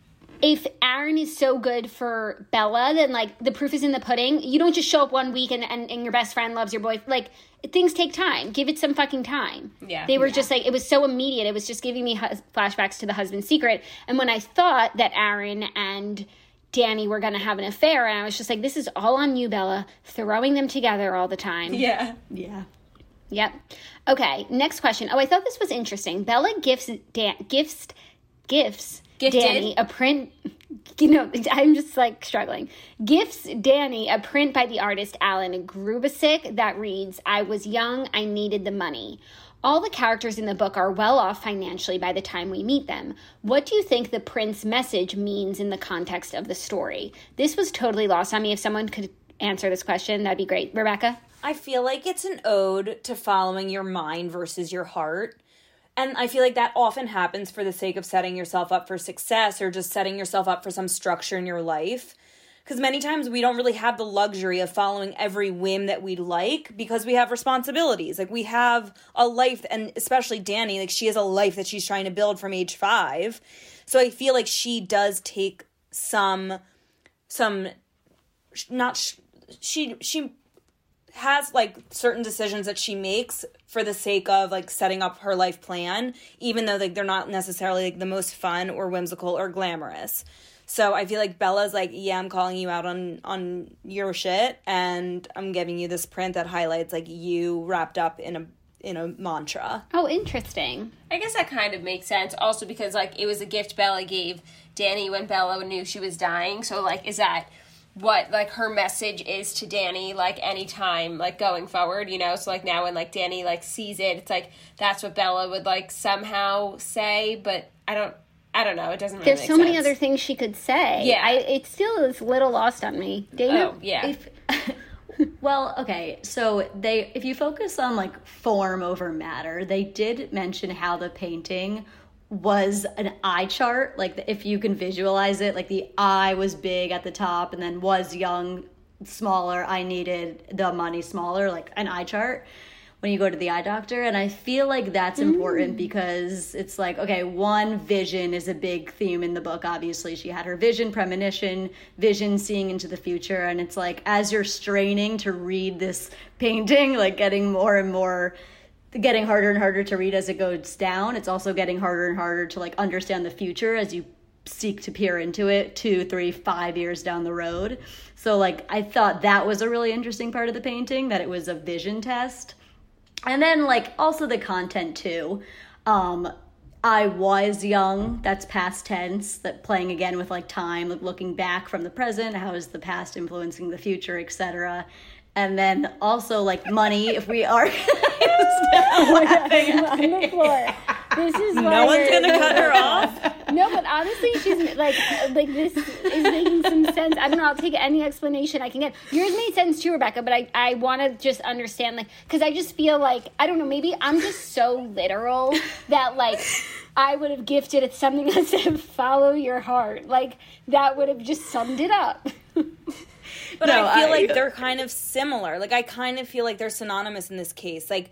If Aaron is so good for Bella, then, like, the proof is in the pudding. You don't just show up one week and, and, and your best friend loves your boyfriend. Like, things take time. Give it some fucking time. Yeah. They were just, like, it was so immediate. It was just giving me hus- flashbacks to the husband's secret. And when I thought that Aaron and Danny were going to have an affair, and I was just like, this is all on you, Bella. Throwing them together all the time. Yeah. Yeah. Yep. Okay, next question. Oh, I thought this was interesting. Bella gifts Dan- gifts gifts Gifted? Danny a print. You know, I'm just like struggling. Gifts Danny a print by the artist Alan Grubasic that reads, "I was young, I needed the money." All the characters in the book are well off financially by the time we meet them. What do you think the print's message means in the context of the story? This was totally lost on me. If someone could answer this question, that'd be great. Rebecca? I feel like it's an ode to following your mind versus your heart. And I feel like that often happens for the sake of setting yourself up for success or just setting yourself up for some structure in your life. Because many times we don't really have the luxury of following every whim that we'd like because we have responsibilities. Like, we have a life, and especially Danny, like, she has a life that she's trying to build from age five. So I feel like she does take some, some, not, she, she, has like certain decisions that she makes for the sake of like setting up her life plan, even though like they're not necessarily like the most fun or whimsical or glamorous. So I feel like Bella's like, yeah, I'm calling you out on on your shit, and I'm giving you this print that highlights like you wrapped up in a you know, mantra. Oh, interesting. I guess that kind of makes sense. Also because, like, it was a gift Bella gave Dani when Bella knew she was dying. So, like, is that what, like, her message is to Dani, like, anytime, like, going forward, you know? So, like, now when, like, Dani, like, sees it, it's like, that's what Bella would, like, somehow say. But I don't, I don't know. It doesn't really There's make so sense. many other things she could say. Yeah. I, it still is a little lost on me. Dana? Oh, yeah. If, well, okay, so they if you focus on like form over matter, they did mention how the painting was an eye chart. Like if you can visualize it, like the eye was big at the top and then was young, smaller. I needed the money smaller, like an eye chart when you go to the eye doctor. And I feel like that's important mm. because it's like, okay, one, vision is a big theme in the book. Obviously, she had her vision, premonition, vision, seeing into the future. And it's like, as you're straining to read this painting, like getting more and more, getting harder and harder to read as it goes down, it's also getting harder and harder to like understand the future as you seek to peer into it two, three, five years down the road. So like, I thought that was a really interesting part of the painting, that it was a vision test. And then, like, also the content, too. Um, I was young, that's past tense, that playing again with, like, time, like, looking back from the present, how is the past influencing the future, et cetera. And then also, like, money, if we are... oh my God, I'm on the floor. This is no one's going to cut her off. No, but honestly, she's, like, like, this is making some sense. I don't know, I'll take any explanation I can get. Yours made sense too, Rebecca, but I, I want to just understand, like, because I just feel like, I don't know, maybe I'm just so literal that, like, I would have gifted it something that said, follow your heart. Like, that would have just summed it up. But no, I feel I, like they're kind of similar. Like, I kind of feel like they're synonymous in this case. Like,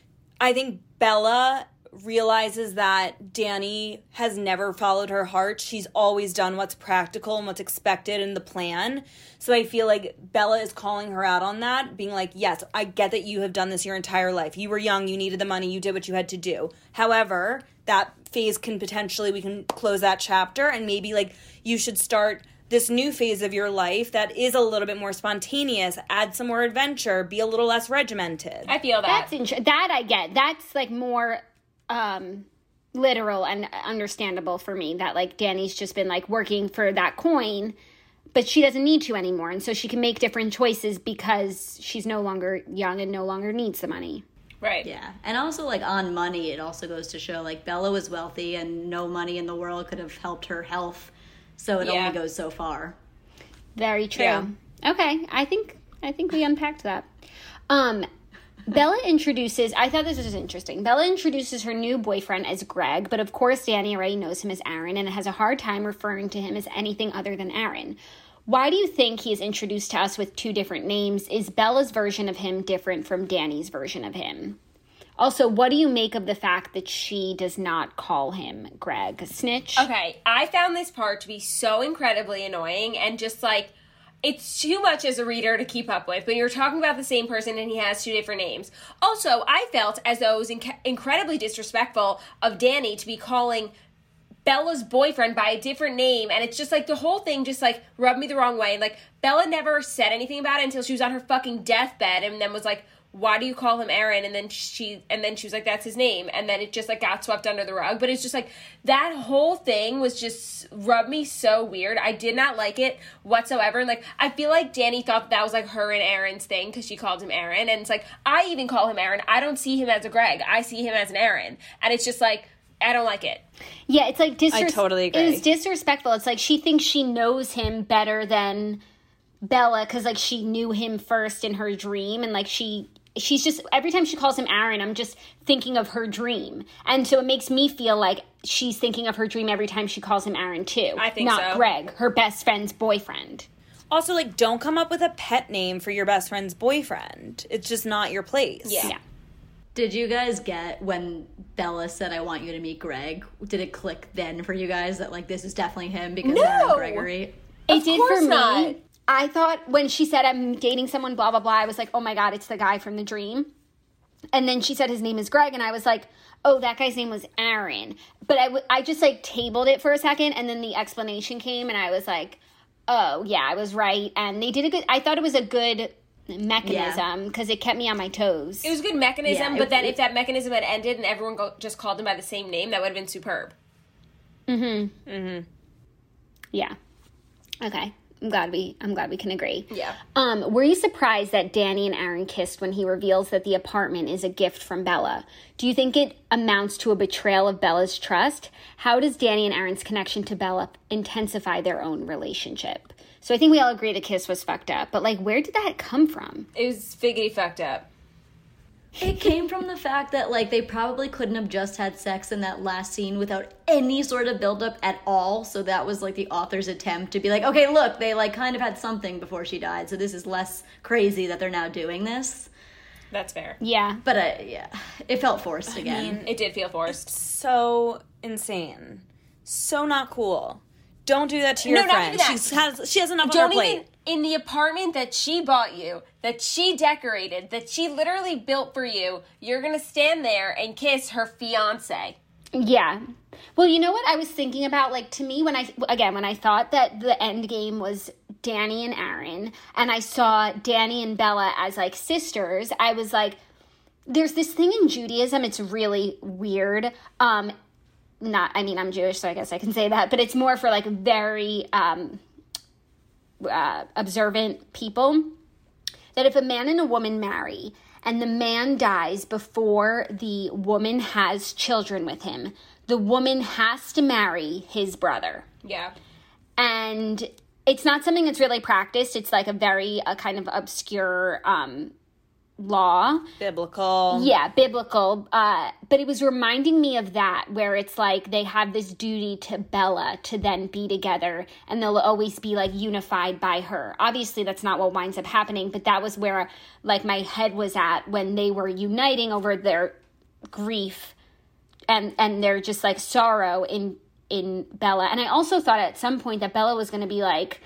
I think Bella realizes that Dani has never followed her heart. She's always done what's practical and what's expected in the plan. So I feel like Bella is calling her out on that, being like, yes, I get that you have done this your entire life. You were young, you needed the money, you did what you had to do. However, that phase can potentially, we can close that chapter, and maybe, like, you should start this new phase of your life that is a little bit more spontaneous, add some more adventure, be a little less regimented. I feel that. That's int- that I get. That's, like, more um, literal and understandable for me, that, like, Dani's just been, like, working for that coin, but she doesn't need to anymore, and so she can make different choices because she's no longer young and no longer needs the money. Right. Yeah. And also, like, on money, it also goes to show, like, Bella was wealthy and no money in the world could have helped her health. So it yeah. only goes so far. Very true. Yeah. Okay, I think I think we unpacked that. Um, Bella introduces, I thought this was interesting. Bella introduces her new boyfriend as Greg, but of course Dani already knows him as Aaron and has a hard time referring to him as anything other than Aaron. Why do you think he is introduced to us with two different names? Is Bella's version of him different from Dani's version of him? Also, what do you make of the fact that she does not call him Greg? Snitch? Okay, I found this part to be so incredibly annoying and just, like, it's too much as a reader to keep up with, but you're talking about the same person and he has two different names. Also, I felt as though it was inc- incredibly disrespectful of Dani to be calling Bella's boyfriend by a different name, and it's just, like, the whole thing just, like, rubbed me the wrong way. Like, Bella never said anything about it until she was on her fucking deathbed and then was like, why do you call him Aaron? And then she and then she was like, that's his name. And then it just, like, got swept under the rug. But it's just, like, that whole thing was just rubbed me so weird. I did not like it whatsoever. And, like, I feel like Dani thought that was, like, her and Aaron's thing because she called him Aaron. And it's like, I even call him Aaron. I don't see him as a Greg. I see him as an Aaron. And it's just, like, I don't like it. Yeah, it's, like, disres- I totally agree. It was disrespectful. It's like she thinks she knows him better than Bella because, like, she knew him first in her dream. And, like, she... She's just, every time she calls him Aaron, I'm just thinking of her dream. And so it makes me feel like she's thinking of her dream every time she calls him Aaron, too. I think Not so. Not Greg, her best friend's boyfriend. Also, like, don't come up with a pet name for your best friend's boyfriend. It's just not your place. Yeah. Yeah. Did you guys get when Bella said, I want you to meet Greg? Did it click then for you guys that, like, this is definitely him because No! Aaron Gregory? It Of did course for me. not. I thought when she said, I'm dating someone, blah, blah, blah, I was like, oh my God, it's the guy from the dream. And then she said his name is Greg, and I was like, oh, that guy's name was Aaron. But I, w- I just, like, tabled it for a second, and then the explanation came, and I was like, oh, yeah, I was right. And they did a good, I thought it was a good mechanism because yeah. it kept me on my toes. It was a good mechanism, yeah, it, but then it, if that mechanism had ended and everyone go, just called them by the same name, that would have been superb. Mm-hmm. Mm-hmm. Yeah. Okay. I'm glad we I'm glad we can agree. Yeah. Um, were you surprised that Danny and Aaron kissed when he reveals that the apartment is a gift from Bella? Do you think it amounts to a betrayal of Bella's trust? How does Danny and Aaron's connection to Bella intensify their own relationship? So I think we all agree the kiss was fucked up, but like, where did that come from? It was figgity fucked up. It came from the fact that, like, they probably couldn't have just had sex in that last scene without any sort of buildup at all. So that was, like, the author's attempt to be like, okay, look, they, like, kind of had something before she died. So this is less crazy that they're now doing this. That's fair. Yeah. But, uh, yeah, it felt forced I again. mean, it did feel forced. It's so insane. So not cool. Don't do that to your no, friend. Not She has, she has enough Don't on her plate. Even, in the apartment that she bought you, that she decorated, that she literally built for you, you're going to stand there and kiss her fiance. Yeah. Well, you know what I was thinking about? Like, to me, when I, again, when I thought that the end game was Danny and Aaron, and I saw Danny and Bella as, like, sisters, I was like, there's this thing in Judaism, it's really weird. Um, not, I mean, I'm Jewish, so I guess I can say that, but it's more for, like, very um, uh, observant people, that if a man and a woman marry, and the man dies before the woman has children with him, the woman has to marry his brother. Yeah. And it's not something that's really practiced. It's like a very a kind of obscure um, law. Biblical. Yeah, biblical. Uh, but it was reminding me of that, where it's like they have this duty to Bella to then be together, and they'll always be like unified by her. Obviously, that's not what winds up happening, but that was where like my head was at when they were uniting over their grief and and their just like sorrow in in Bella. And I also thought at some point that Bella was going to be like,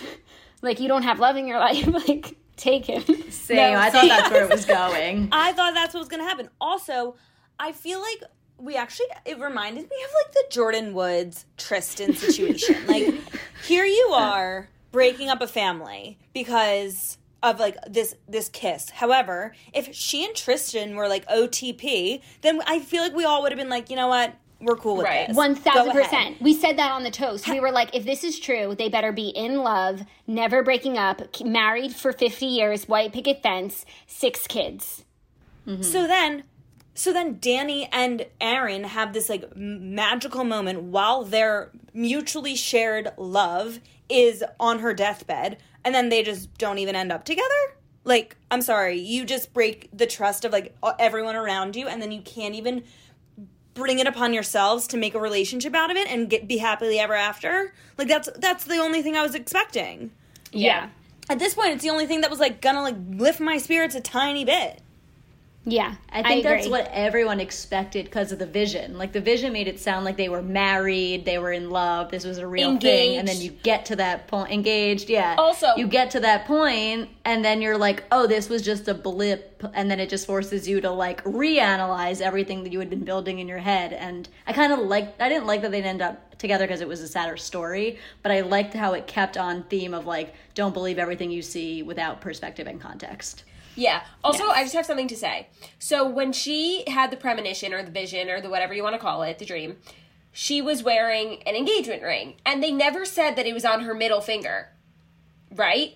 like, you don't have love in your life, like, take him. Same. No, I thought that's where it was going. I thought that's what was going to happen. Also, I feel like we actually, it reminded me of, like, the Jordan Woods Tristan situation. Like, here you are breaking up a family because of, like, this this kiss. However, if she and Tristan were, like, O T P, then I feel like we all would have been like, you know what? We're cool with right. this. One thousand percent. We said that on the toast. We were like, if this is true, they better be in love, never breaking up, married for fifty years, white picket fence, six kids. Mm-hmm. So then, so then Danny and Aaron have this like magical moment while their mutually shared love is on her deathbed, and then they just don't even end up together. Like, I'm sorry, you just break the trust of like everyone around you, and then you can't even bring it upon yourselves to make a relationship out of it and get be happily ever after. Like, that's that's the only thing I was expecting. Yeah. At this point, it's the only thing that was like gonna like lift my spirits a tiny bit. Yeah, I think I that's what everyone expected because of the vision. Like, the vision made it sound like they were married, they were in love, this was a real engaged. thing, and then you get to that point, engaged, yeah. Also, you get to that point, and then you're like, oh, this was just a blip, and then it just forces you to, like, reanalyze everything that you had been building in your head, and I kind of liked, I didn't like that they'd end up together because it was a sadder story, but I liked how it kept on theme of, like, don't believe everything you see without perspective and context. Yeah. Also, yes. I just have something to say. So when she had the premonition or the vision or the whatever you want to call it, the dream, she was wearing an engagement ring. And they never said that it was on her middle finger. Right?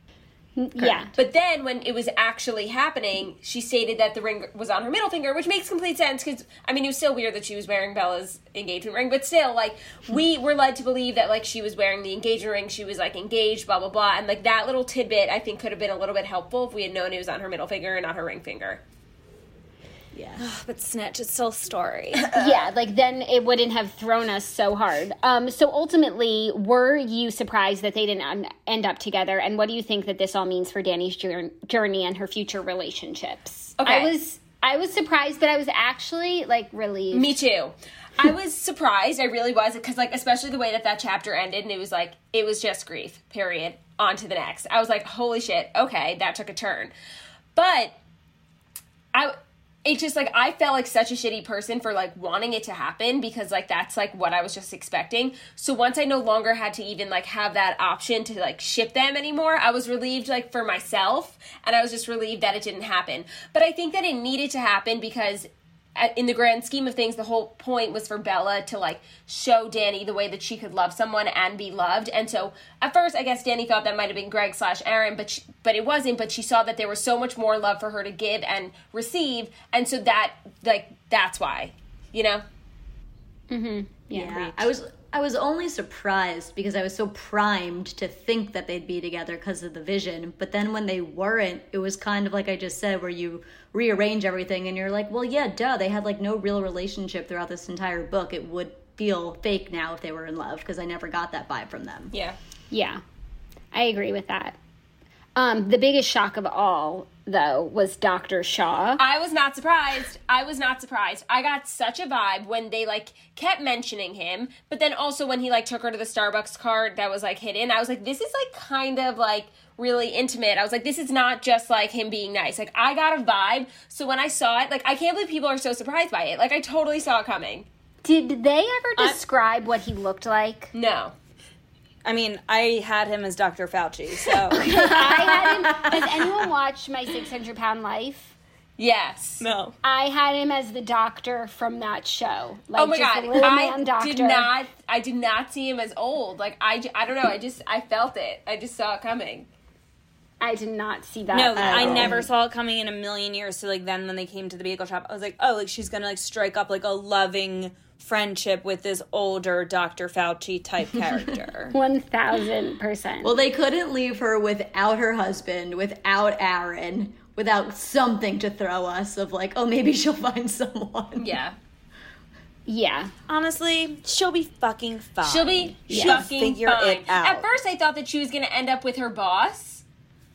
Yeah. But then when it was actually happening, she stated that the ring was on her middle finger, which makes complete sense because, I mean, it was still weird that she was wearing Bella's engagement ring, but still, like, we were led to believe that, like, she was wearing the engagement ring, she was, like, engaged, blah, blah, blah, and, like, that little tidbit, I think, could have been a little bit helpful if we had known it was on her middle finger and not her ring finger. Yeah. But Snitch, it's still a story. Yeah, like, then it wouldn't have thrown us so hard. Um, so ultimately, were you surprised that they didn't um, end up together? And what do you think that this all means for Danny's journey and her future relationships? Okay. I was I was surprised, but I was actually, like, relieved. Me too. I was surprised. I really was. Because, like, especially the way that that chapter ended, and it was like, it was just grief, period. On to the next. I was like, holy shit, okay, that took a turn. But I... it's just, like, I felt like such a shitty person for, like, wanting it to happen because, like, that's, like, what I was just expecting. So once I no longer had to even, like, have that option to, like, ship them anymore, I was relieved, like, for myself, and I was just relieved that it didn't happen. But I think that it needed to happen because in the grand scheme of things, the whole point was for Bella to, like, show Danny the way that she could love someone and be loved. And so, at first, I guess Danny thought that might have been Greg slash Aaron, but she, but it wasn't. But she saw that there was so much more love for her to give and receive. And so that, like, that's why, you know? Mm-hmm. Yeah. yeah. I was... I was only surprised because I was so primed to think that they'd be together because of the vision. But then when they weren't, it was kind of like I just said, where you rearrange everything and you're like, well, yeah, duh, they had like no real relationship throughout this entire book. It would feel fake now if they were in love because I never got that vibe from them. Yeah. Yeah. I agree with that. Um, the biggest shock of all, though, was Doctor Shaw. I was not surprised. I was not surprised. I got such a vibe when they, like, kept mentioning him, but then also when he, like, took her to the Starbucks cart that was, like, hidden, I was like, this is, like, kind of, like, really intimate. I was like, this is not just, like, him being nice. Like, I got a vibe, so when I saw it, like, I can't believe people are so surprised by it. Like, I totally saw it coming. Did they ever describe I- what he looked like? No. I mean, I had him as Doctor Fauci, so. I had him. Has anyone watched My six hundred pound Life? Yes. No. I had him as the doctor from that show. Like, oh my just god! a little I man doctor. did not. I did not see him as old. Like I, I don't know. I just I felt it. I just saw it coming. I did not see that. No, at I all. never saw it coming in a million years. So like then when they came to the bagel shop, I was like, oh, like she's gonna like strike up like a loving friendship with this older Doctor Fauci type character. One thousand percent. Well, they couldn't leave her without her husband, without Aaron, without something to throw us of like, oh, maybe she'll find someone. Yeah. Yeah. Honestly, she'll be fucking fine. She'll be She'll fucking figure fine. it out. At first, I thought that she was going to end up with her boss.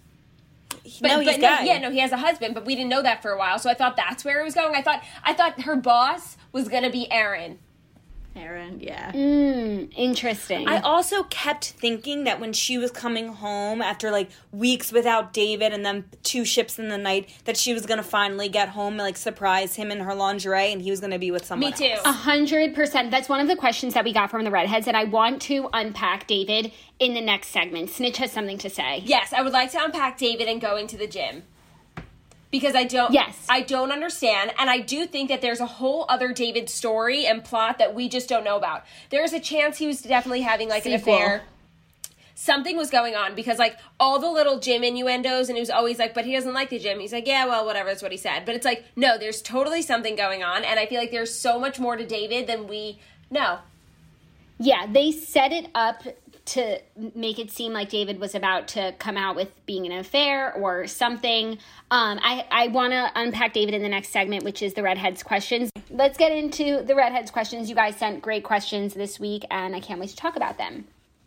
But, no, he's but gay. yeah, no, he has a husband, but we didn't know that for a while, so I thought that's where it was going. I thought I thought her boss was going to be Aaron. Aaron, yeah. Mm, interesting. I also kept thinking that when she was coming home after like weeks without David and then two ships in the night, that she was gonna finally get home and like surprise him in her lingerie and he was gonna be with someone Me too. else. A hundred percent. That's one of the questions that we got from the redheads, and I want to unpack David in the next segment. Snitch has something to say. Yes, I would like to unpack David and going to the gym. Because I don't, yes. I don't understand, and I do think that there's a whole other David story and plot that we just don't know about. There's a chance he was definitely having like Sequel. an affair. Something was going on because like all the little gym innuendos, and he was always like, but he doesn't like the gym. He's like, yeah, well, whatever, that's what he said. But it's like, no, there's totally something going on, and I feel like there's so much more to David than we know. Yeah, they set it up to make it seem like David was about to come out with being in an affair or something. Um, I, I want to unpack David in the next segment, which is the Redheads questions. Let's get into the Redheads questions. You guys sent great questions this week, and I can't wait to talk about them.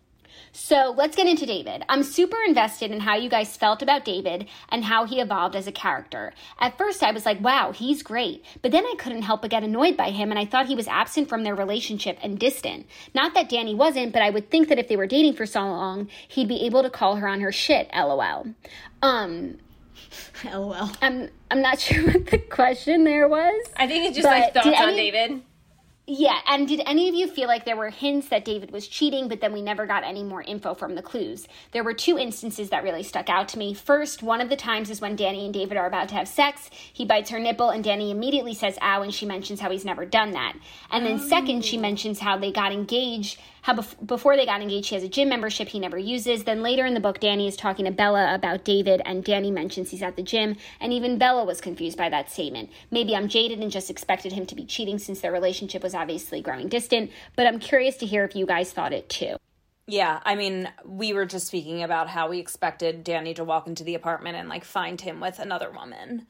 So let's get into David. I'm super invested in how you guys felt about David and how he evolved as a character. At first, I was like, wow, he's great. But then I couldn't help but get annoyed by him, and I thought he was absent from their relationship and distant. Not that Danny wasn't, but I would think that if they were dating for so long, he'd be able to call her on her shit, lol. Um... LOL. I'm I'm not sure what the question there was. I think it's just but like thoughts did on any- David. Yeah, and did any of you feel like there were hints that David was cheating, but then we never got any more info from the clues? There were two instances that really stuck out to me. First, one of the times is when Danny and David are about to have sex. He bites her nipple, and Danny immediately says, ow, and she mentions how he's never done that. And then second, she mentions how they got engaged, how bef- before they got engaged, she has a gym membership he never uses. Then later in the book, Danny is talking to Bella about David, and Danny mentions he's at the gym, and even Bella was confused by that statement. Maybe I'm jaded and just expected him to be cheating since their relationship was obviously growing distant, but I'm curious to hear if you guys thought it too. Yeah, I mean, we were just speaking about how we expected Danny to walk into the apartment and like find him with another woman.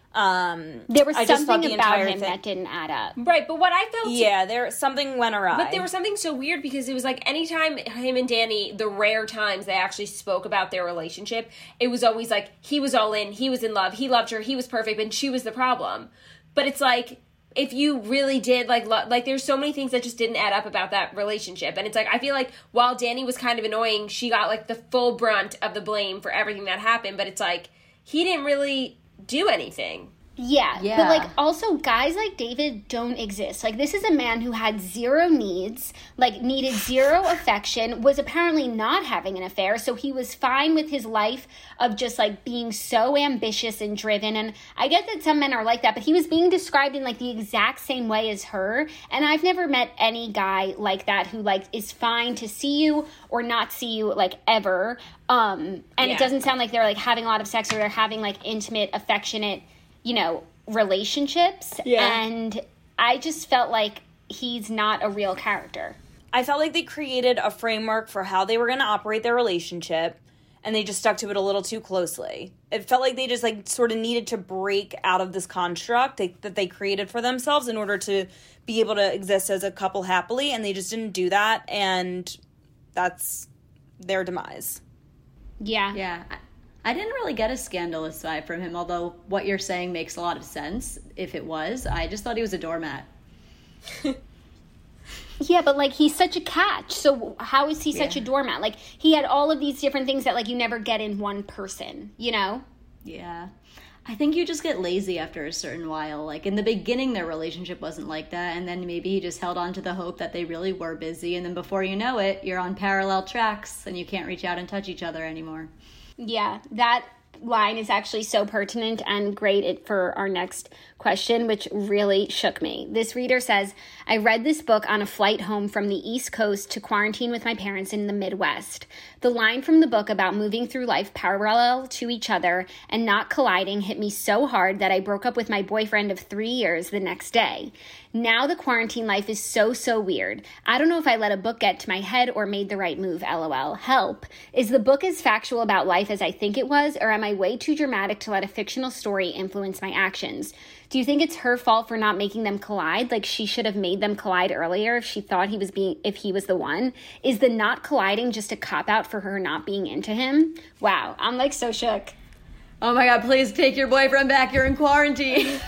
Um, There was I just thought something the about entire him thing- that didn't add up. Right, but what I felt... Yeah, there something went awry. But there was something so weird because it was like anytime him and Danny, the rare times they actually spoke about their relationship, it was always like he was all in, he was in love, he loved her, he was perfect, and she was the problem. But it's like, if you really did, like, lo- like there's so many things that just didn't add up about that relationship. And it's like, I feel like while Danny was kind of annoying, she got like the full brunt of the blame for everything that happened. But it's like, he didn't really do anything. Yeah, Yeah. but like also guys like David don't exist. Like this is a man who had zero needs, like needed zero affection, was apparently not having an affair, so he was fine with his life of just like being so ambitious and driven. And I get that some men are like that, but he was being described in like the exact same way as her. And I've never met any guy like that who like is fine to see you or not see you like ever. Um, and Yeah. it doesn't sound like they're like having a lot of sex or they're having like intimate, affectionate, you know, relationships. Yeah. And I just felt like he's not a real character. I felt like they created a framework for how they were going to operate their relationship, and they just stuck to it a little too closely. It felt like they just like sort of needed to break out of this construct they, that they created for themselves in order to be able to exist as a couple happily, and they just didn't do that, and that's their demise. Yeah. Yeah. I, I didn't really get a scandalous vibe from him, although what you're saying makes a lot of sense. If it was, I just thought he was a doormat. Yeah, but like he's such a catch. So how is he such Yeah. a doormat? Like he had all of these different things that like you never get in one person, you know? Yeah. I think you just get lazy after a certain while. Like in the beginning, their relationship wasn't like that. And then maybe he just held on to the hope that they really were busy. And then before you know it, you're on parallel tracks and you can't reach out and touch each other anymore. Yeah, that line is actually so pertinent and great it, for our next question, which really shook me. This reader says, I read this book on a flight home from the East Coast to quarantine with my parents in the Midwest. The line from the book about moving through life parallel to each other and not colliding hit me so hard that I broke up with my boyfriend of three years the next day. Now the quarantine life is so, so weird. I don't know if I let a book get to my head or made the right move, lol. Help. Is the book as factual about life as I think it was, or am I way too dramatic to let a fictional story influence my actions? Do you think it's her fault for not making them collide? Like she should have made them collide earlier if she thought he was being, if he was the one? Is the not colliding just a cop-out for her not being into him? Wow, I'm like so shook. Oh my God, please take your boyfriend back. You're in quarantine.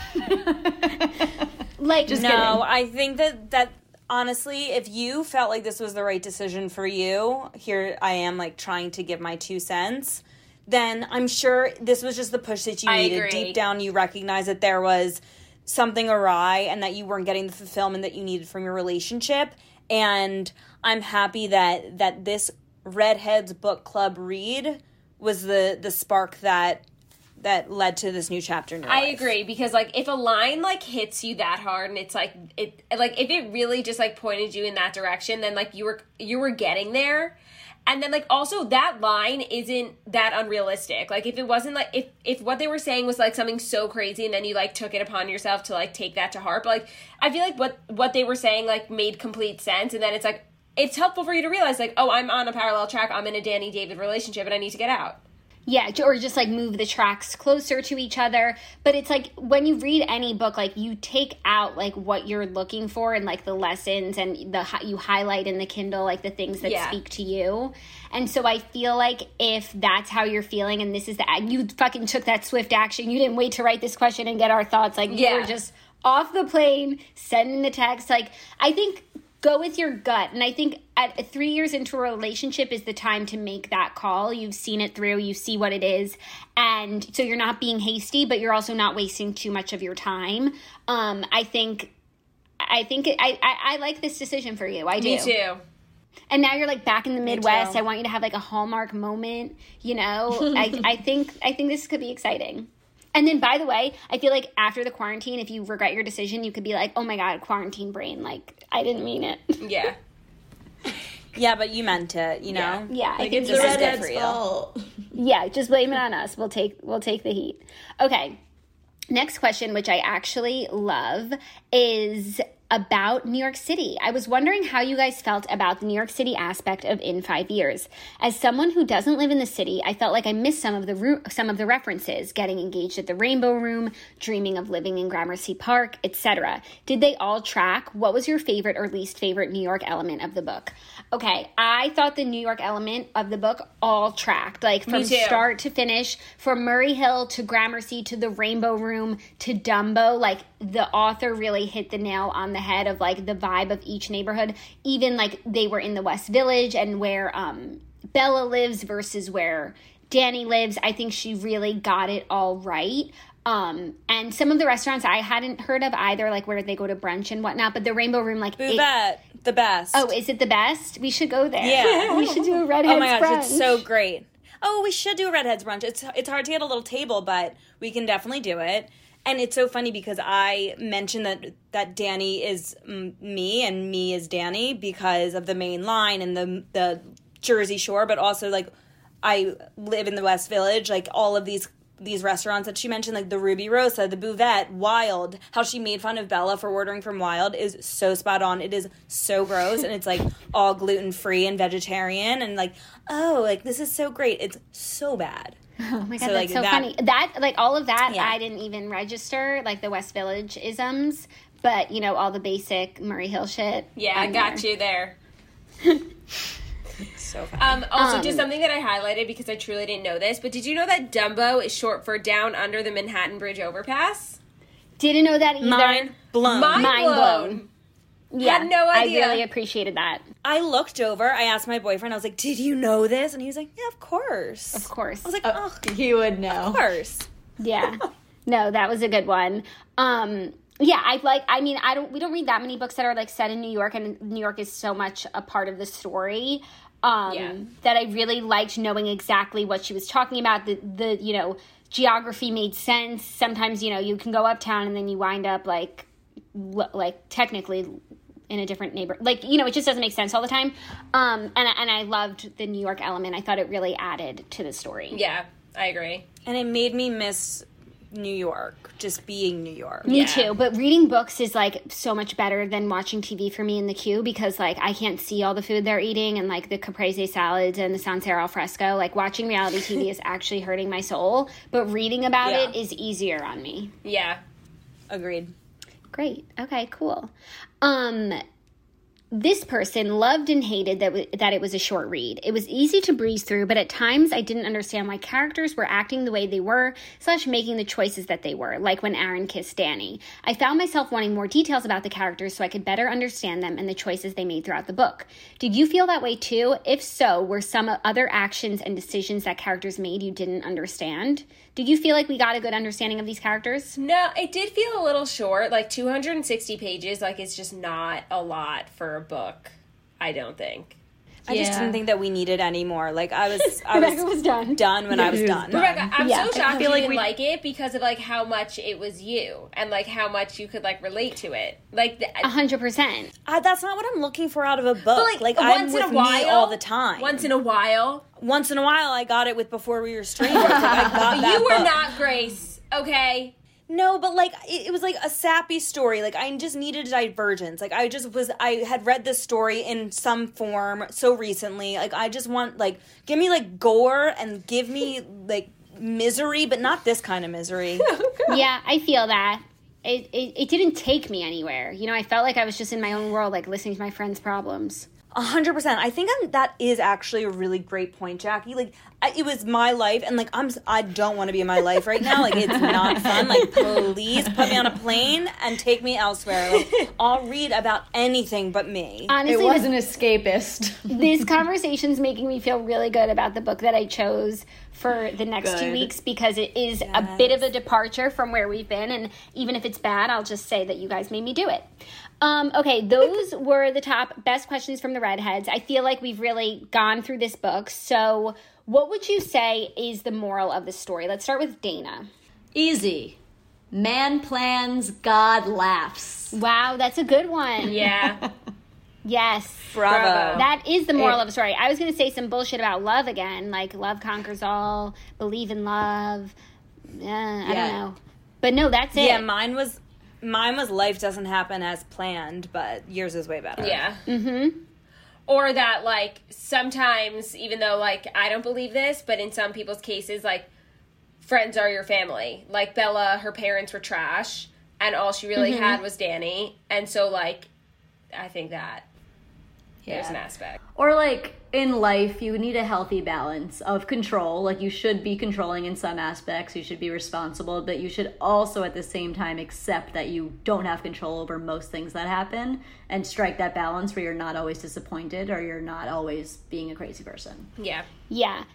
Like, Just no, kidding. I think that that honestly, if you felt like this was the right decision for you, here I am like trying to give my two cents, then I'm sure this was just the push that you I needed. agree. Deep down, you recognize that there was something awry and that you weren't getting the fulfillment that you needed from your relationship. And I'm happy that that this Redheads book club read was the the spark that that led to this new chapter in your I life. agree, because like if a line like hits you that hard and it's like it like if it really just like pointed you in that direction, then like you were you were getting there. And then like also that line isn't that unrealistic. Like if it wasn't like if if what they were saying was like something so crazy and then you like took it upon yourself to like take that to heart, but like I feel like what what they were saying like made complete sense, and then it's like it's helpful for you to realize like, oh, I'm on a parallel track, I'm in a Danny David relationship and I need to get out. Yeah, or just like move the tracks closer to each other. But it's like when you read any book, like you take out like what you're looking for and like the lessons, and the you highlight in the Kindle like the things that Yeah. speak to you. And so I feel like if that's how you're feeling and this is the you fucking took that swift action, you didn't wait to write this question and get our thoughts. Like you Yeah. were just off the plane, sending the text. Like I think go with your gut. And I think at three years into a relationship is the time to make that call. You've seen it through. You see what it is. And so you're not being hasty, but you're also not wasting too much of your time. Um, I think, I think, it, I, I, I like this decision for you. I do. Me too. And now you're like back in the Midwest. too. I want you to have like a Hallmark moment, you know? I, I think, I think this could be exciting. And then, by the way, I feel like after the quarantine, if you regret your decision, you could be like, oh my God, quarantine brain. Like, I didn't mean it. Yeah. Yeah, but you meant it, you know? Yeah, I Like think it's this the is good redhead's for you. fault. yeah, just blame it on us. We'll take we'll take the heat. Okay. Next question, which I actually love, is about New York City. I was wondering how you guys felt about the New York City aspect of In Five Years. As someone who doesn't live in the city, I felt like I missed some of the ru- some of the references, getting engaged at the Rainbow Room, dreaming of living in Gramercy Park, et cetera. Did they all track? What was your favorite or least favorite New York element of the book? Okay, I thought the New York element of the book all tracked, like from Me too. start to finish, from Murray Hill to Gramercy to the Rainbow Room to Dumbo. Like the author really hit the nail on the head of like the vibe of each neighborhood. Even like they were in the West Village and where um, Bella lives versus where Danny lives. I think she really got it all right. Um, and some of the restaurants I hadn't heard of either, like where they go to brunch and whatnot, but the Rainbow Room, like... Buvette, it, the best. Oh, is it the best? We should go there. Yeah. We should do a Redheads brunch. Oh my gosh, brunch. It's so great. Oh, we should do a Redheads brunch. It's it's hard to get a little table, but we can definitely do it. And it's so funny because I mentioned that that Danny is m- me and me is Danny because of the main line and the the Jersey Shore, but also like I live in the West Village, like all of these these restaurants that she mentioned, like the Ruby Rosa, the Buvette, Wild, how she made fun of Bella for ordering from Wild is so spot on. It is so gross, and it's like all gluten-free and vegetarian, and like, oh, like this is so great. It's so bad. Oh my God, so, that's like, so that, funny. That, like, all of that, yeah. I didn't even register, like the West Village isms, but, you know, all the basic Murray Hill shit. Yeah, I got there. you there. So funny. Um, also, Um, just something that I highlighted because I truly didn't know this, but did you know that Dumbo is short for Down Under the Manhattan Bridge Overpass? Didn't know that either. Mind blown. Mind, Mind blown. blown. Yeah, Had no idea. I really appreciated that. I looked over, I asked my boyfriend, I was like, did you know this? And he was like, yeah, of course. Of course. I was like, oh, He would know. of course. Yeah. No, that was a good one. Um, yeah, I like, I mean, I don't, we don't read that many books that are like set in New York, and New York is so much a part of the story. Um, Yeah. that I really liked knowing exactly what she was talking about. The, the, you know, geography made sense. Sometimes, you know, you can go uptown and then you wind up like, l- like technically in a different neighborhood. Like, you know, it just doesn't make sense all the time. Um, and, and I loved the New York element. I thought it really added to the story. Yeah, I agree. And it made me miss New York, just being New York. Me Yeah. too, but reading books is like so much better than watching T V for me in the queue because like I can't see all the food they're eating and like the caprese salads and the Sancerre al fresco. Like watching reality T V is actually hurting my soul, but reading about Yeah. it is easier on me. Yeah. Agreed. Great. Okay, cool. Um This person loved and hated that w- that it was a short read. It was easy to breeze through, but at times I didn't understand why characters were acting the way they were, slash making the choices that they were, like when Aaron kissed Danny. I found myself wanting more details about the characters so I could better understand them and the choices they made throughout the book. Did you feel that way too? If so, were some other actions and decisions that characters made you didn't understand? Did you feel like we got a good understanding of these characters? No, it did feel a little short. Like two hundred sixty pages, like it's just not a lot for a book, I don't think. I just Yeah. didn't think that we needed any more. Like I was, I Rebecca was done. done when I was was done. done. Rebecca, I'm Yeah. so shocked I feel you like didn't we- like it because of like how much it was you and like how much you could like relate to it. Like the, A hundred percent. I, that's not what I'm looking for out of a book. but, like like, I'm once with in a while, me all the time. Once in a while, Once in a while, I got it with Before We Were Strangers. Like, I got that you were book. not Grace, okay? No, but like it, it was like a sappy story. Like I just needed a divergence. Like I just was I had read this story in some form so recently. Like I just want like give me like gore and give me like misery, but not this kind of misery. Yeah, I feel that. It, it it didn't take me anywhere. You know, I felt like I was just in my own world, like listening to my friends' problems. A hundred percent. I think I'm, that is actually a really great point, Jackie. Like, I, it was my life, and like I'm, s- I don't want to be in my life right now. Like, it's not fun. Like, please put me on a plane and take me elsewhere. Like, I'll read about anything but me. Honestly, It was an escapist. this conversation's making me feel really good about the book that I chose for the next two Good. weeks because it is a bit of a departure from where we've been, and even if it's bad, I'll just say that you guys made me do it. Um, okay, those were the top best questions from the Redheads. I feel like we've really gone through this book. So, what would you say is the moral of the story? Let's start with Dana. Easy. Man plans, God laughs. Wow, that's a good one. Yeah. Yes. Bravo. That is the moral of the story. I was going to say some bullshit about love again, like love conquers all, believe in love. Uh, I Yeah. don't know. But no, that's it. Yeah, mine was, mine was life doesn't happen as planned, but yours is way better. Yeah. Mm-hmm. Or that, like, sometimes, even though, like, I don't believe this, but in some people's cases, like, friends are your family. Like, Bella, her parents were trash, and all she really Mm-hmm. had was Danny. And so, like, I think that there's Yeah. an aspect. Or like in life, you need a healthy balance of control. Like you should be controlling in some aspects, you should be responsible, but you should also at the same time accept that you don't have control over most things that happen and strike that balance where you're not always disappointed or you're not always being a crazy person. Yeah. Yeah.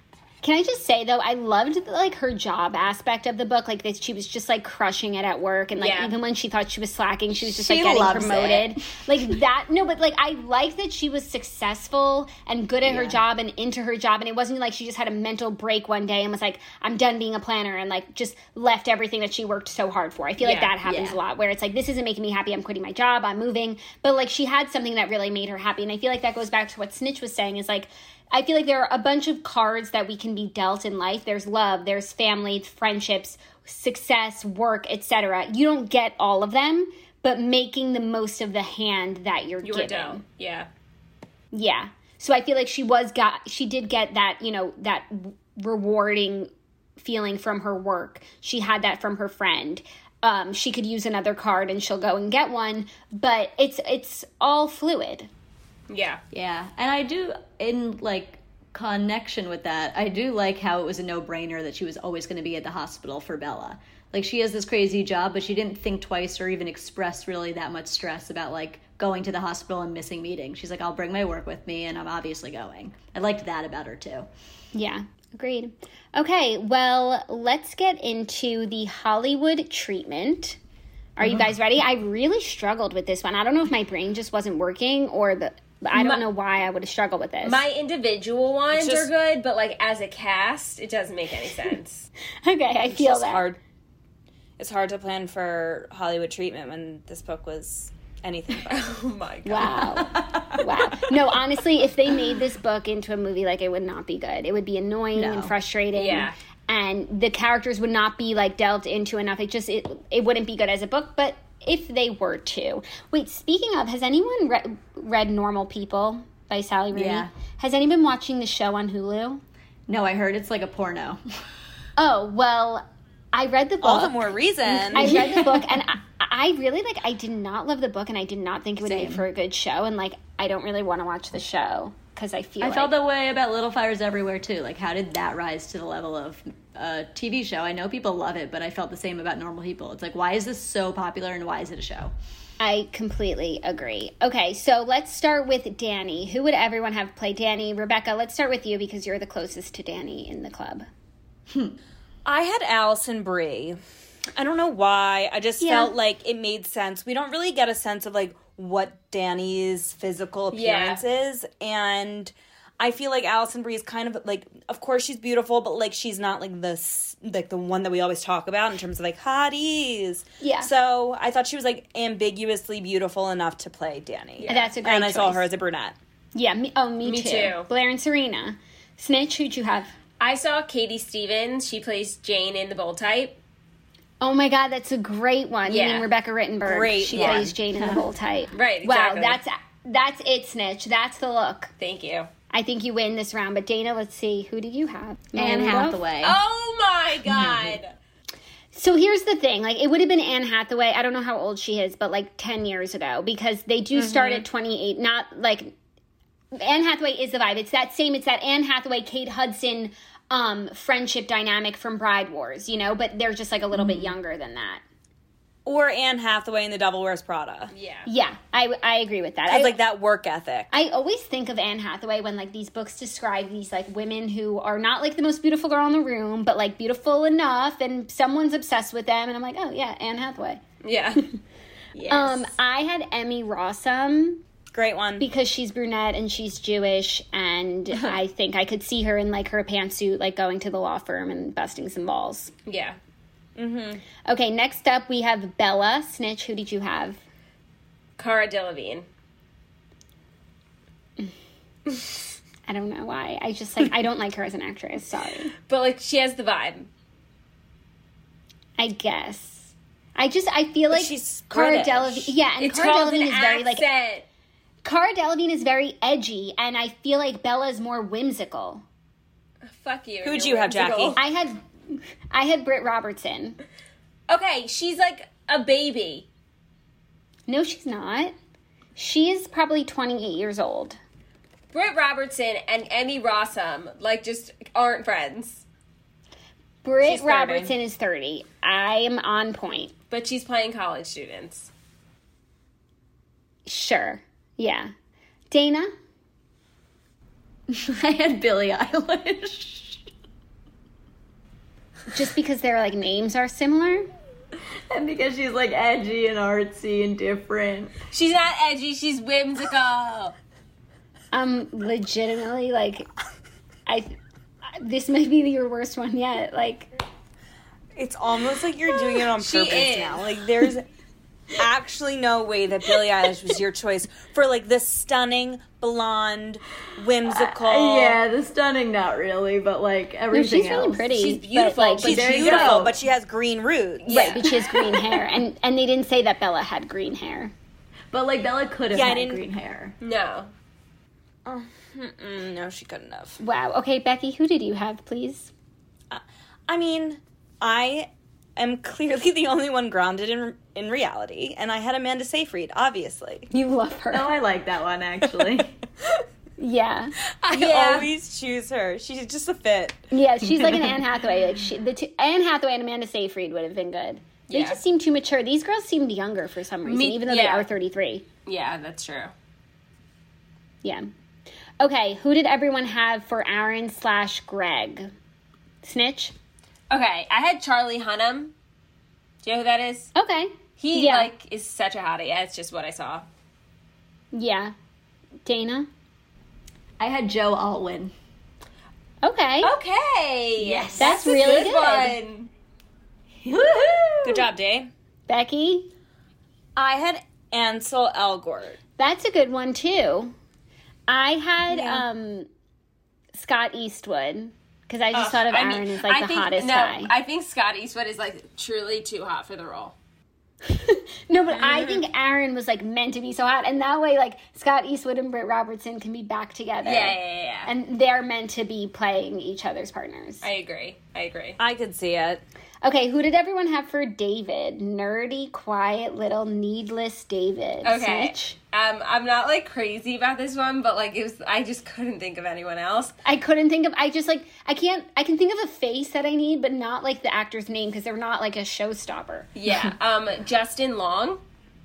Can I just say, though, I loved, like, her job aspect of the book. Like, that she was just, like, crushing it at work. And, like, Yeah. even when she thought she was slacking, she was just, She like, getting loves promoted. it. Like, that. No, but, like, I liked that she was successful and good at her Yeah. job and into her job. And it wasn't like she just had a mental break one day and was like, I'm done being a planner, and, like, just left everything that she worked so hard for. I feel like Yeah. that happens Yeah. a lot, where it's like, this isn't making me happy, I'm quitting my job, I'm moving. But, like, she had something that really made her happy. And I feel like that goes back to what Snitch was saying, is, like, I feel like there are a bunch of cards that we can be dealt in life. There's love, there's family, friendships, success, work, et cetera. You don't get all of them, but making the most of the hand that you're You were given. down. Yeah. Yeah. So I feel like she was got she did get that, you know, that rewarding feeling from her work. She had that from her friend. Um, she could use another card and she'll go and get one, but it's it's all fluid. Yeah. Yeah, and I do, in like connection with that, I do like how it was a no-brainer that she was always going to be at the hospital for Bella. Like, she has this crazy job, but she didn't think twice or even express really that much stress about, like, going to the hospital and missing meetings. She's like, I'll bring my work with me, and I'm obviously going. I liked that about her, too. Yeah, agreed. Okay, well, let's get into the Hollywood treatment. Are you guys ready? I really struggled with this one. I don't know if my brain just wasn't working or the... I don't My- know why I would have struggled with this. My individual ones just- are good, but like as a cast, it doesn't make any sense. okay, I It's feel just that. hard. It's hard to plan for Hollywood treatment when this book was anything but. Oh my god. Wow. Wow. No, honestly, if they made this book into a movie, like, it would not be good. It would be annoying No. and frustrating. Yeah. And the characters would not be, like, delved into enough. It just, it, it wouldn't be good as a book, but if they were to. Wait, speaking of, has anyone re- read Normal People by Sally Rooney? Yeah. Has anyone been watching the show on Hulu? No, I heard it's like a porno. Oh, well, I read the book. All the more reason. I read the book, and I, I really, like, I did not love the book, and I did not think it would Same. make for a good show, and, like, I don't really want to watch the show, because I feel I like... felt that way about Little Fires Everywhere, too. Like, how did that rise to the level of a T V show? I know people love it, but I felt the same about Normal People. It's like, why is this so popular, and why is it a show? I completely agree. Okay, so let's start with Danny. Who would everyone have play Danny? Rebecca, let's start with you, because you're the closest to Danny in the club. I had Allison Brie. I don't know why. I just Yeah. felt like it made sense. We don't really get a sense of like what Danny's physical appearance is, and I feel like Allison Brie is kind of like, of course she's beautiful, but like she's not like this like the one that we always talk about in terms of like hotties. Yeah. So I thought she was like ambiguously beautiful enough to play Danny. That's a great And I saw choice. her as a brunette. Yeah, me, oh, me, Me too. too. Blair and Serena. Snitch, who'd you have? I saw Katie Stevens. She plays Jane in The Bold Type. Oh my God, that's a great one. You Yeah. mean Rebecca Rittenberg. Great She one. plays Jane in The Bold Type. Right, exactly. Wow, that's that's it, Snitch. That's the look. Thank you. I think you win this round. But Dana, let's see. Who do you have? Anne Marlo? Hathaway. Oh my god. So here's the thing. Like, it would have been Anne Hathaway. I don't know how old she is, but like ten years ago. Because they do start at twenty-eight. Not like... Anne Hathaway is the vibe. It's that same... It's that Anne Hathaway, Kate Hudson um, friendship dynamic from Bride Wars, you know? But they're just like a little bit younger than that. Or Anne Hathaway in The Devil Wears Prada. Yeah. Yeah, I, I agree with that. I, Has like that work ethic. I always think of Anne Hathaway when, like, these books describe these, like, women who are not, like, the most beautiful girl in the room, but, like, beautiful enough, and someone's obsessed with them, and I'm like, oh, yeah, Anne Hathaway. Yeah. Yes. Um, I had Emmy Rossum, Great one. because she's brunette and she's Jewish, and I think I could see her in, like, her pantsuit, like, going to the law firm and busting some balls. Yeah. Okay, next up, we have Bella. Snitch, who did you have? Cara Delevingne. I don't know why. I just, like, I don't like her as an actress. Sorry. But like she has the vibe. I guess. I just, I feel But like she's Cara British. Delevingne, yeah, and It's Cara called an Delevingne is very, like, accent. Cara Delevingne is very edgy, and I feel like Bella's more whimsical. Fuck you. Who'd you're you have, whimsical. Jackie? I had, I had Britt Robertson. Okay, she's like a baby. No, she's not. She is probably twenty-eight years old. Britt Robertson and Emmy Rossum, like, just aren't friends. Britt She's thirty. Robertson is thirty. I am on point. But she's playing college students. Sure. Yeah. Dana? I had Billie Eilish. just because their like names are similar. And because she's like edgy and artsy and different. She's not edgy, she's whimsical. Um, legitimately, like, I, this might be your worst one yet. Like, it's almost like you're doing it on She purpose is. now. Like, there's actually no way that Billie Eilish was your choice for, like, the stunning, blonde, whimsical. Uh, yeah, the stunning, not really, but like no, everything she's else. really pretty. She's beautiful, But, like, but She's there you beautiful, go. but she has green roots. right, but she has green hair, and and they didn't say that Bella had green hair. But like Bella could have Yeah, I had didn't- green hair. No. Oh, mm-mm, no, she couldn't have. Wow. Okay, Becky, who did you have, please? I mean, I am clearly the only one grounded in in reality, and I had Amanda Seyfried, obviously. You love her. Oh, I like that one actually. Yeah. I Yeah. always choose her. She's just a fit. Yeah, she's like an Anne Hathaway. Like she, the two, Anne Hathaway and Amanda Seyfried would have been good. They Yeah. just seem too mature. These girls seemed younger for some reason, Me- even though they yeah. are thirty-three. Yeah, that's true. Yeah. Okay, who did everyone have for Aaron slash Greg? Snitch? Okay, I had Charlie Hunnam. Do you know who that is? Okay. He, Yeah. like, is such a hottie. Yeah, it's just what I saw. Yeah. Dana? I had Joe Alwyn. Okay. Okay. Yes. That's a really good, good. one. Woohoo! Good job, Day. Becky? I had Ansel Elgort. That's a good one, too. I had Yeah. um, Scott Eastwood, because I just Ugh, thought of I Aaron mean, as, like, I the think- hottest no, guy. I think Scott Eastwood is, like, truly too hot for the role. No, but I think Aaron was, like, meant to be so hot. And that way, like, Scott Eastwood and Britt Robertson can be back together. Yeah, yeah, yeah, yeah. And they're meant to be playing each other's partners. I agree. I agree. I could see it. Okay, who did everyone have for David? Nerdy, quiet, little, needless David. Okay. Snitch? Um, I'm not, like, crazy about this one, but, like, it was, I just couldn't think of anyone else. I couldn't think of, I just, like, I can't, I can think of a face that I need, but not, like, the actor's name, because they're not, like, a showstopper. Yeah. um, Justin Long.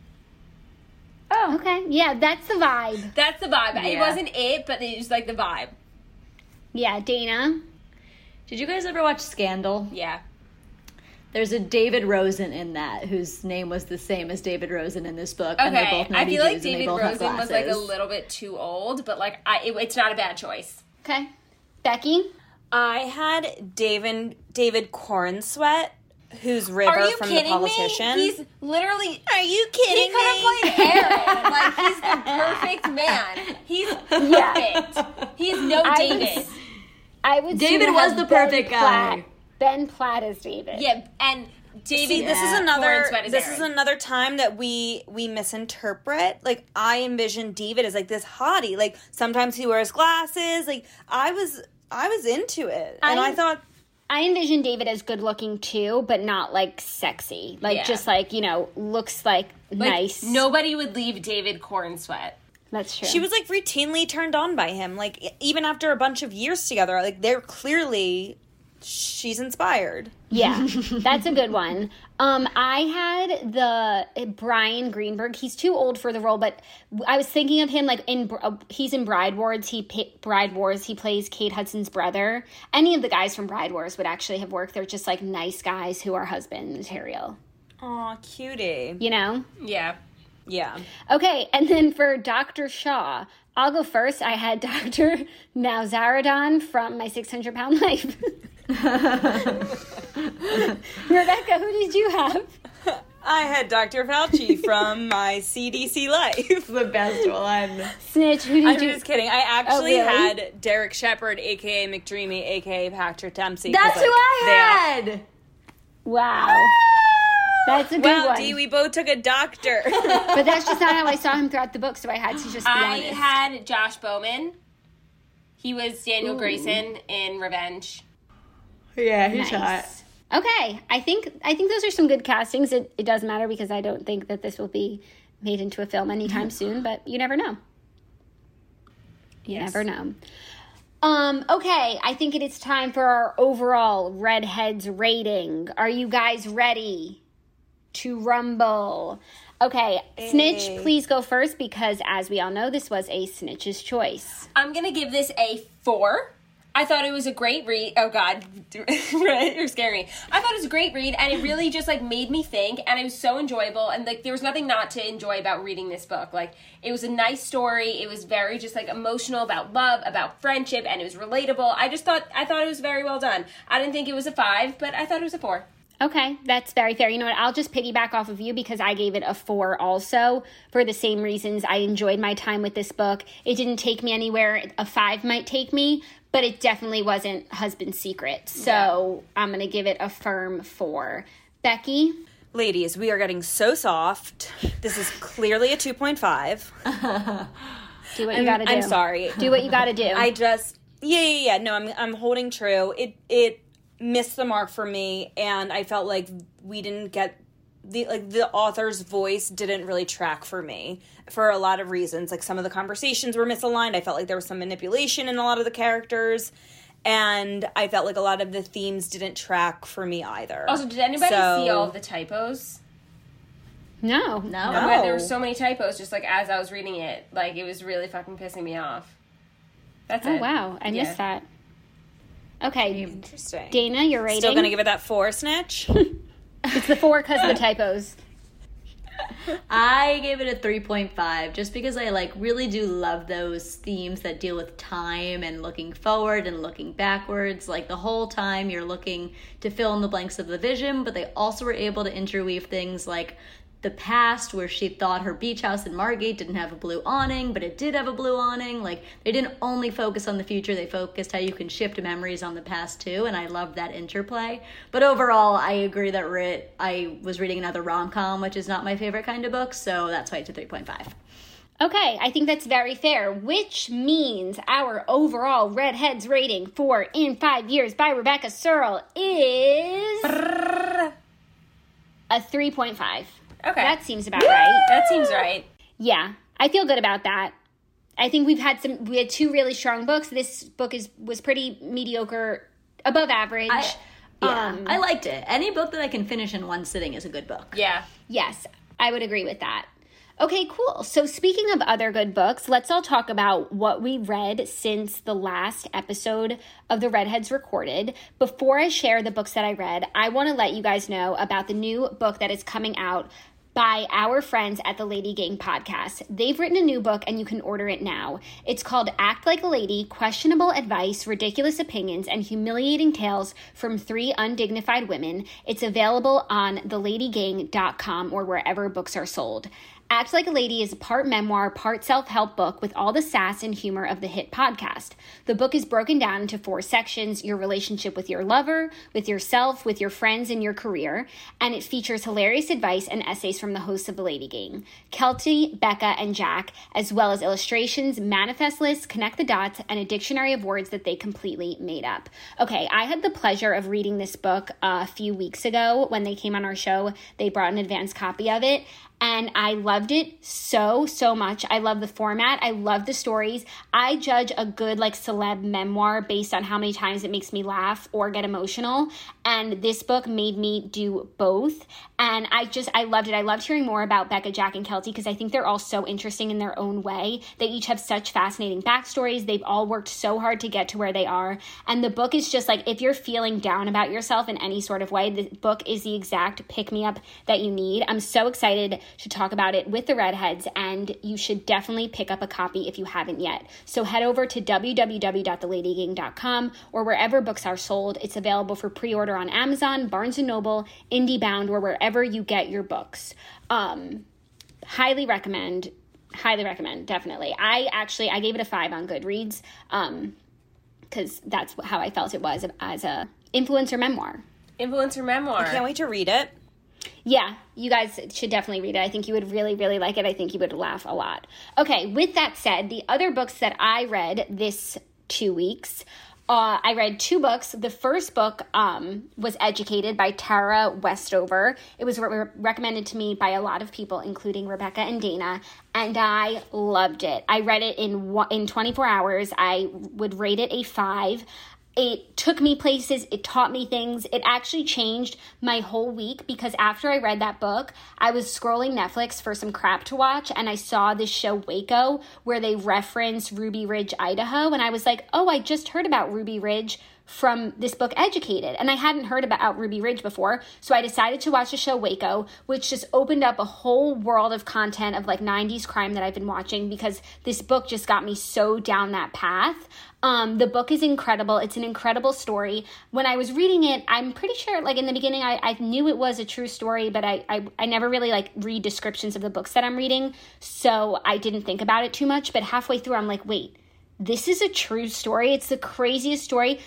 Oh. Okay, yeah, that's the vibe. That's the vibe. It Yeah. wasn't it, but it was, like, the vibe. Yeah, Dana? Did you guys ever watch Scandal? Yeah. There's a David Rosen in that whose name was the same as David Rosen in this book. And they're Okay. both I nerdy feel like dudes and they David both have Rosen was, like, a glasses. little bit too old, but, like, I it, it's not a bad choice. Okay. Becky? I had David David Cornsweet, who's River Are you from The kidding Politician. me? He's literally. Are you kidding He could have me? played Aaron. Like, he's the perfect man. He's perfect. He's no I David. was- I would David sooner was have the Ben perfect Platt. guy. Ben Platt is David. Yeah, and David. See, this is Yeah. another. Cornsweet is This Aaron. is another time that we we misinterpret. Like, I envision David as like this hottie. Like, sometimes he wears glasses. Like, I was I was into it, and I, I- thought, I envision David as good looking too, but not like sexy. Like Yeah. just like, you know, looks like, Like, nice. Nobody would leave David Cornsweet. That's true. she was like routinely turned on by him. Like, e- even after a bunch of years together, like they're clearly she's inspired. Yeah, that's a good one. Um, I had the Brian Greenberg. He's too old for the role, but I was thinking of him like in uh, he's in Bride Wars. He pa- Bride Wars. He plays Kate Hudson's brother. Any of the guys from Bride Wars would actually have worked. They're just like nice guys who are husband material. Aw, cutie. You know. Yeah. Yeah. Okay, and then for Doctor Shaw, I'll go first. I had Doctor Nauzaradon from My six hundred pound Life. Rebecca, who did you have? I had Doctor Fauci from my C D C Life. The best one. Snitch, who did I'm you just kidding. I actually Oh, really? had Derek Shepard, aka McDreamy, aka Patrick Dempsey. That's 'cause, who like, I they all- had. Wow. That's a good Wow, one. Dee, we both took a doctor. But that's just not how I saw him throughout the book, so I had to just be I honest. had Josh Bowman. He was Daniel Ooh. Grayson in Revenge. Yeah, he's hot. Nice. Okay, I think I think those are some good castings. It, it doesn't matter because I don't think that this will be made into a film anytime soon, but you never know. You Yes. never know. Um, okay, I think it is time for our overall Redheads rating. Are you guys ready to rumble? Okay, Snitch, Hey. please go first because as we all know, this was a Snitch's choice. I'm going to give this a four. I thought it was a great read. Oh, God. You're scaring me. I thought it was a great read, and it really just, like, made me think, and it was so enjoyable, and, like, there was nothing not to enjoy about reading this book. Like, it was a nice story. It was very just, like, emotional about love, about friendship, and it was relatable. I just thought, I thought it was very well done. I didn't think it was a five, but I thought it was a four. Okay, that's very fair. You know what? I'll just piggyback off of you because I gave it a four also for the same reasons. I enjoyed my time with this book. It didn't take me anywhere a five might take me, but it definitely wasn't Husband's Secret. So yeah. I'm going to give it a firm four. Becky? Ladies, we are getting so soft. This is clearly a two point five. Do what you got to do. I'm sorry. Do what you got to do. I just, yeah, yeah, yeah. No, I'm I'm holding true. It It missed the mark for me, and I felt like we didn't get the like the author's voice didn't really track for me for a lot of reasons. Like some of the conversations were misaligned. I felt like there was some manipulation in a lot of the characters, and I felt like a lot of the themes didn't track for me either. Also, did anybody so, see all of the typos? No, no. no. There were so many typos. Just like as I was reading it, like it was really fucking pissing me off. That's oh, it. Oh wow, I yeah. missed that. Okay, interesting. Dana, you're rating. Still gonna give it that four, Snitch. It's the four because of the typos. I gave it a three point five just because I like really do love those themes that deal with time and looking forward and looking backwards. Like the whole time you're looking to fill in the blanks of the vision, but they also were able to interweave things like the past where she thought her beach house in Margate didn't have a blue awning, but it did have a blue awning. Like they didn't only focus on the future, they focused how you can shift memories on the past too, and I loved that interplay. But overall, I agree that Rit, I was reading another rom-com, which is not my favorite kind of book, so that's why it's a three point five. Okay, I think that's very fair, which means our overall Redheads rating for In Five Years by Rebecca Searle is a three point five. Okay. That seems about right. That seems right. Yeah, I feel good about that. I think we've had some, we had two really strong books. This book is was pretty mediocre, above average. I, yeah, um, I liked it. Any book that I can finish in one sitting is a good book. Yeah. Yes, I would agree with that. Okay, cool. So speaking of other good books, let's all talk about what we read since the last episode of the Redheads recorded. Before I share the books that I read, I want to let you guys know about the new book that is coming out by our friends at the Lady Gang podcast. They've written a new book and you can order it now. It's called Act Like a Lady, Questionable Advice, Ridiculous Opinions, and Humiliating Tales from Three Undignified Women. It's available on the lady gang dot com or wherever books are sold. Act Like a Lady is a part memoir, part self-help book with all the sass and humor of the hit podcast. The book is broken down into four sections: your relationship with your lover, with yourself, with your friends, and your career. And it features hilarious advice and essays from the hosts of the Lady Gang, Kelty, Becca, and Jack, as well as illustrations, manifest lists, connect the dots, and a dictionary of words that they completely made up. Okay, I had the pleasure of reading this book a few weeks ago when they came on our show. They brought an advanced copy of it. And I loved it so, so much. I love the format. I love the stories. I judge a good, like, celeb memoir based on how many times it makes me laugh or get emotional. And this book made me do both. And I just, I loved it. I loved hearing more about Becca, Jack, and Kelty because I think they're all so interesting in their own way. They each have such fascinating backstories. They've all worked so hard to get to where they are. And the book is just like, if you're feeling down about yourself in any sort of way, the book is the exact pick-me-up that you need. I'm so excited to talk about it with the Redheads, and you should definitely pick up a copy if you haven't yet. So head over to w w w dot the lady gang dot com or wherever books are sold. It's available for pre-order on Amazon, Barnes and Noble, IndieBound, or wherever you get your books. Um, highly recommend, highly recommend, definitely. I actually, I gave it a five on Goodreads um, because that's how I felt it was as a influencer memoir. Influencer memoir. I can't wait to read it. Yeah, you guys should definitely read it. I think you would really, really like it. I think you would laugh a lot. Okay, with that said, the other books that I read this two weeks, uh, I read two books. The first book um, was Educated by Tara Westover. It was re- recommended to me by a lot of people, including Rebecca and Dana, and I loved it. I read it in in twenty-four hours. I would rate it a five. It took me places. It taught me things. It actually changed my whole week because after I read that book, I was scrolling Netflix for some crap to watch and I saw this show Waco where they reference Ruby Ridge, Idaho. And I was like, oh, I just heard about Ruby Ridge from this book Educated. And I hadn't heard about Ruby Ridge before. So I decided to watch the show Waco, which just opened up a whole world of content of like nineties crime that I've been watching because this book just got me so down that path. Um, the book is incredible. It's an incredible story. When I was reading it, I'm pretty sure, like in the beginning, I, I knew it was a true story, but I, I, I never really like read descriptions of the books that I'm reading, so I didn't think about it too much. But halfway through, I'm like, wait, this is a true story. It's the craziest story.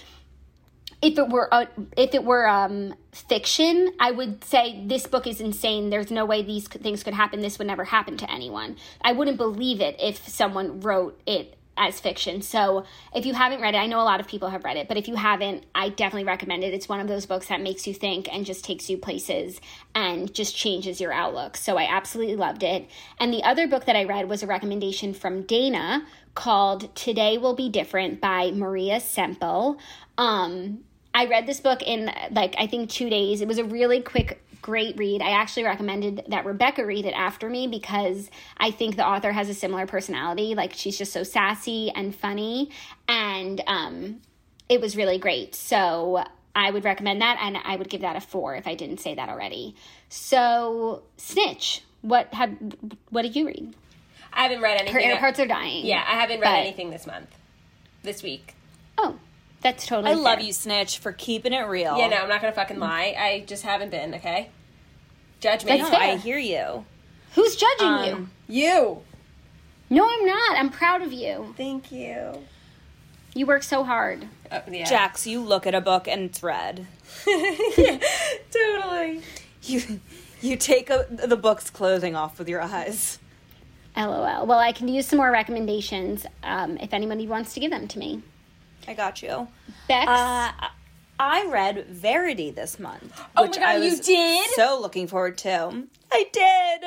If it were a, if it were um, fiction, I would say this book is insane. There's no way these things could happen. This would never happen to anyone. I wouldn't believe it if someone wrote it as fiction. So if you haven't read it, I know a lot of people have read it, but if you haven't, I definitely recommend it. It's one of those books that makes you think and just takes you places and just changes your outlook. So I absolutely loved it. And the other book that I read was a recommendation from Dana called Today Will Be Different by Maria Semple. Um, I read this book in like, I think two days. It was a really quick great read. I actually recommended that Rebecca read it after me because I think the author has a similar personality. Like she's just so sassy and funny, and um, it was really great. So I would recommend that, and I would give that a four if I didn't say that already. So Snitch, what have what did you read? I haven't read anything. Her airports are dying. Yeah, I haven't read but, anything this month, this week. Oh. That's totally I fair. love you, Snitch, for keeping it real. Yeah, no, I'm not going to fucking lie. I just haven't been, okay? Judge me. That's No, fair. I hear you. Who's judging Um, You. you? No, I'm not. I'm proud of you. Thank you. You work so hard. Oh, yeah. Jax, you look at a book and it's red. Yeah, totally. You you take a, the book's clothing off with your eyes. LOL. Well, I can use some more recommendations um, if anybody wants to give them to me. I got you. Bex? Uh, I read Verity this month. Oh which my God, I was you did? So looking forward to. I did.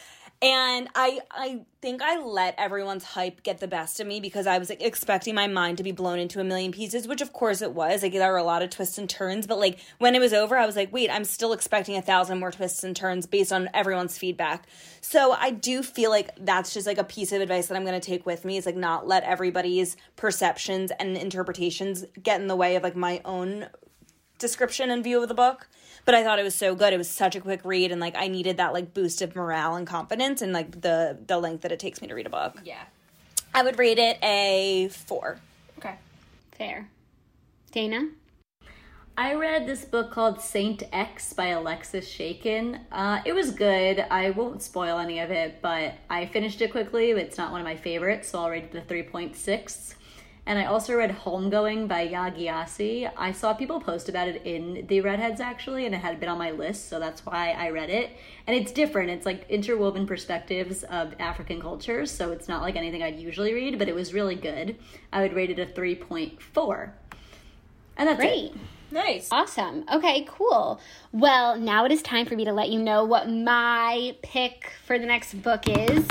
And I I think I let everyone's hype get the best of me because I was like, expecting my mind to be blown into a million pieces, which of course it was. Like there were a lot of twists and turns, but like when it was over, I was like, wait, I'm still expecting a thousand more twists and turns based on everyone's feedback. So I do feel like that's just like a piece of advice that I'm going to take with me is like not let everybody's perceptions and interpretations get in the way of like my own description and view of the book. But I thought it was so good. It was such a quick read, and like I needed that like boost of morale and confidence, and like the the length that it takes me to read a book. Yeah. I would rate it a four. Okay. Fair. Dana? I read this book called Saint X by Alexis Shaken. Uh, it was good. I won't spoil any of it, but I finished it quickly. It's not one of my favorites, so I'll rate it a three point six. And I also read Homegoing by Yaa Gyasi. I saw people post about it in the Redheads, actually, and it had been on my list, so that's why I read it. And it's different. It's like interwoven perspectives of African cultures, so it's not like anything I'd usually read, but it was really good. I would rate it a three point four. And that's Great. it. Nice. Awesome. Okay, cool. Well, now it is time for me to let you know what my pick for the next book is.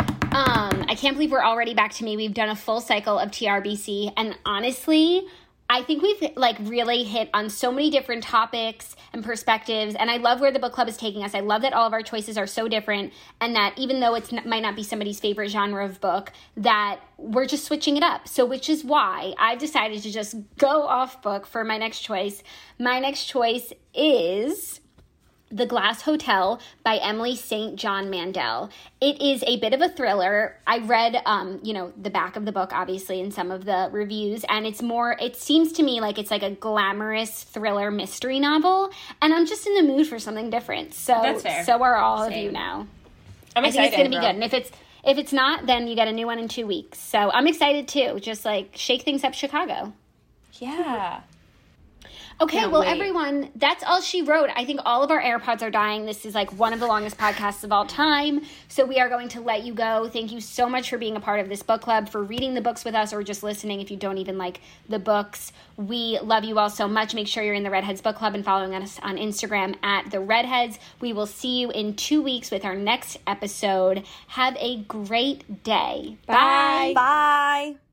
Um, I can't believe we're already back to me. We've done a full cycle of T R B C, and honestly, I think we've like really hit on so many different topics and perspectives, and I love where the book club is taking us. I love that all of our choices are so different, and that even though it might not be somebody's favorite genre of book, that we're just switching it up. So which is why I've decided to just go off book for my next choice. My next choice is The Glass Hotel by Emily Saint John Mandel. It is a bit of a thriller. I read, um, you know, the back of the book, obviously, in some of the reviews, and it's more, it seems to me like it's like a glamorous thriller mystery novel, and I'm just in the mood for something different. So, That's fair. so are all Same. of you now. I'm I excited. think it's going to be girl. good, and if it's if it's not, then you get a new one in two weeks. So I'm excited too. Just like shake things up, Chicago. Yeah. Okay, Can't well, wait. everyone, that's all she wrote. I think all of our AirPods are dying. This is like one of the longest podcasts of all time. So we are going to let you go. Thank you so much for being a part of this book club, for reading the books with us, or just listening if you don't even like the books. We love you all so much. Make sure you're in the Redheads Book Club and following us on Instagram at the Redheads. We will see you in two weeks with our next episode. Have a great day. Bye. Bye.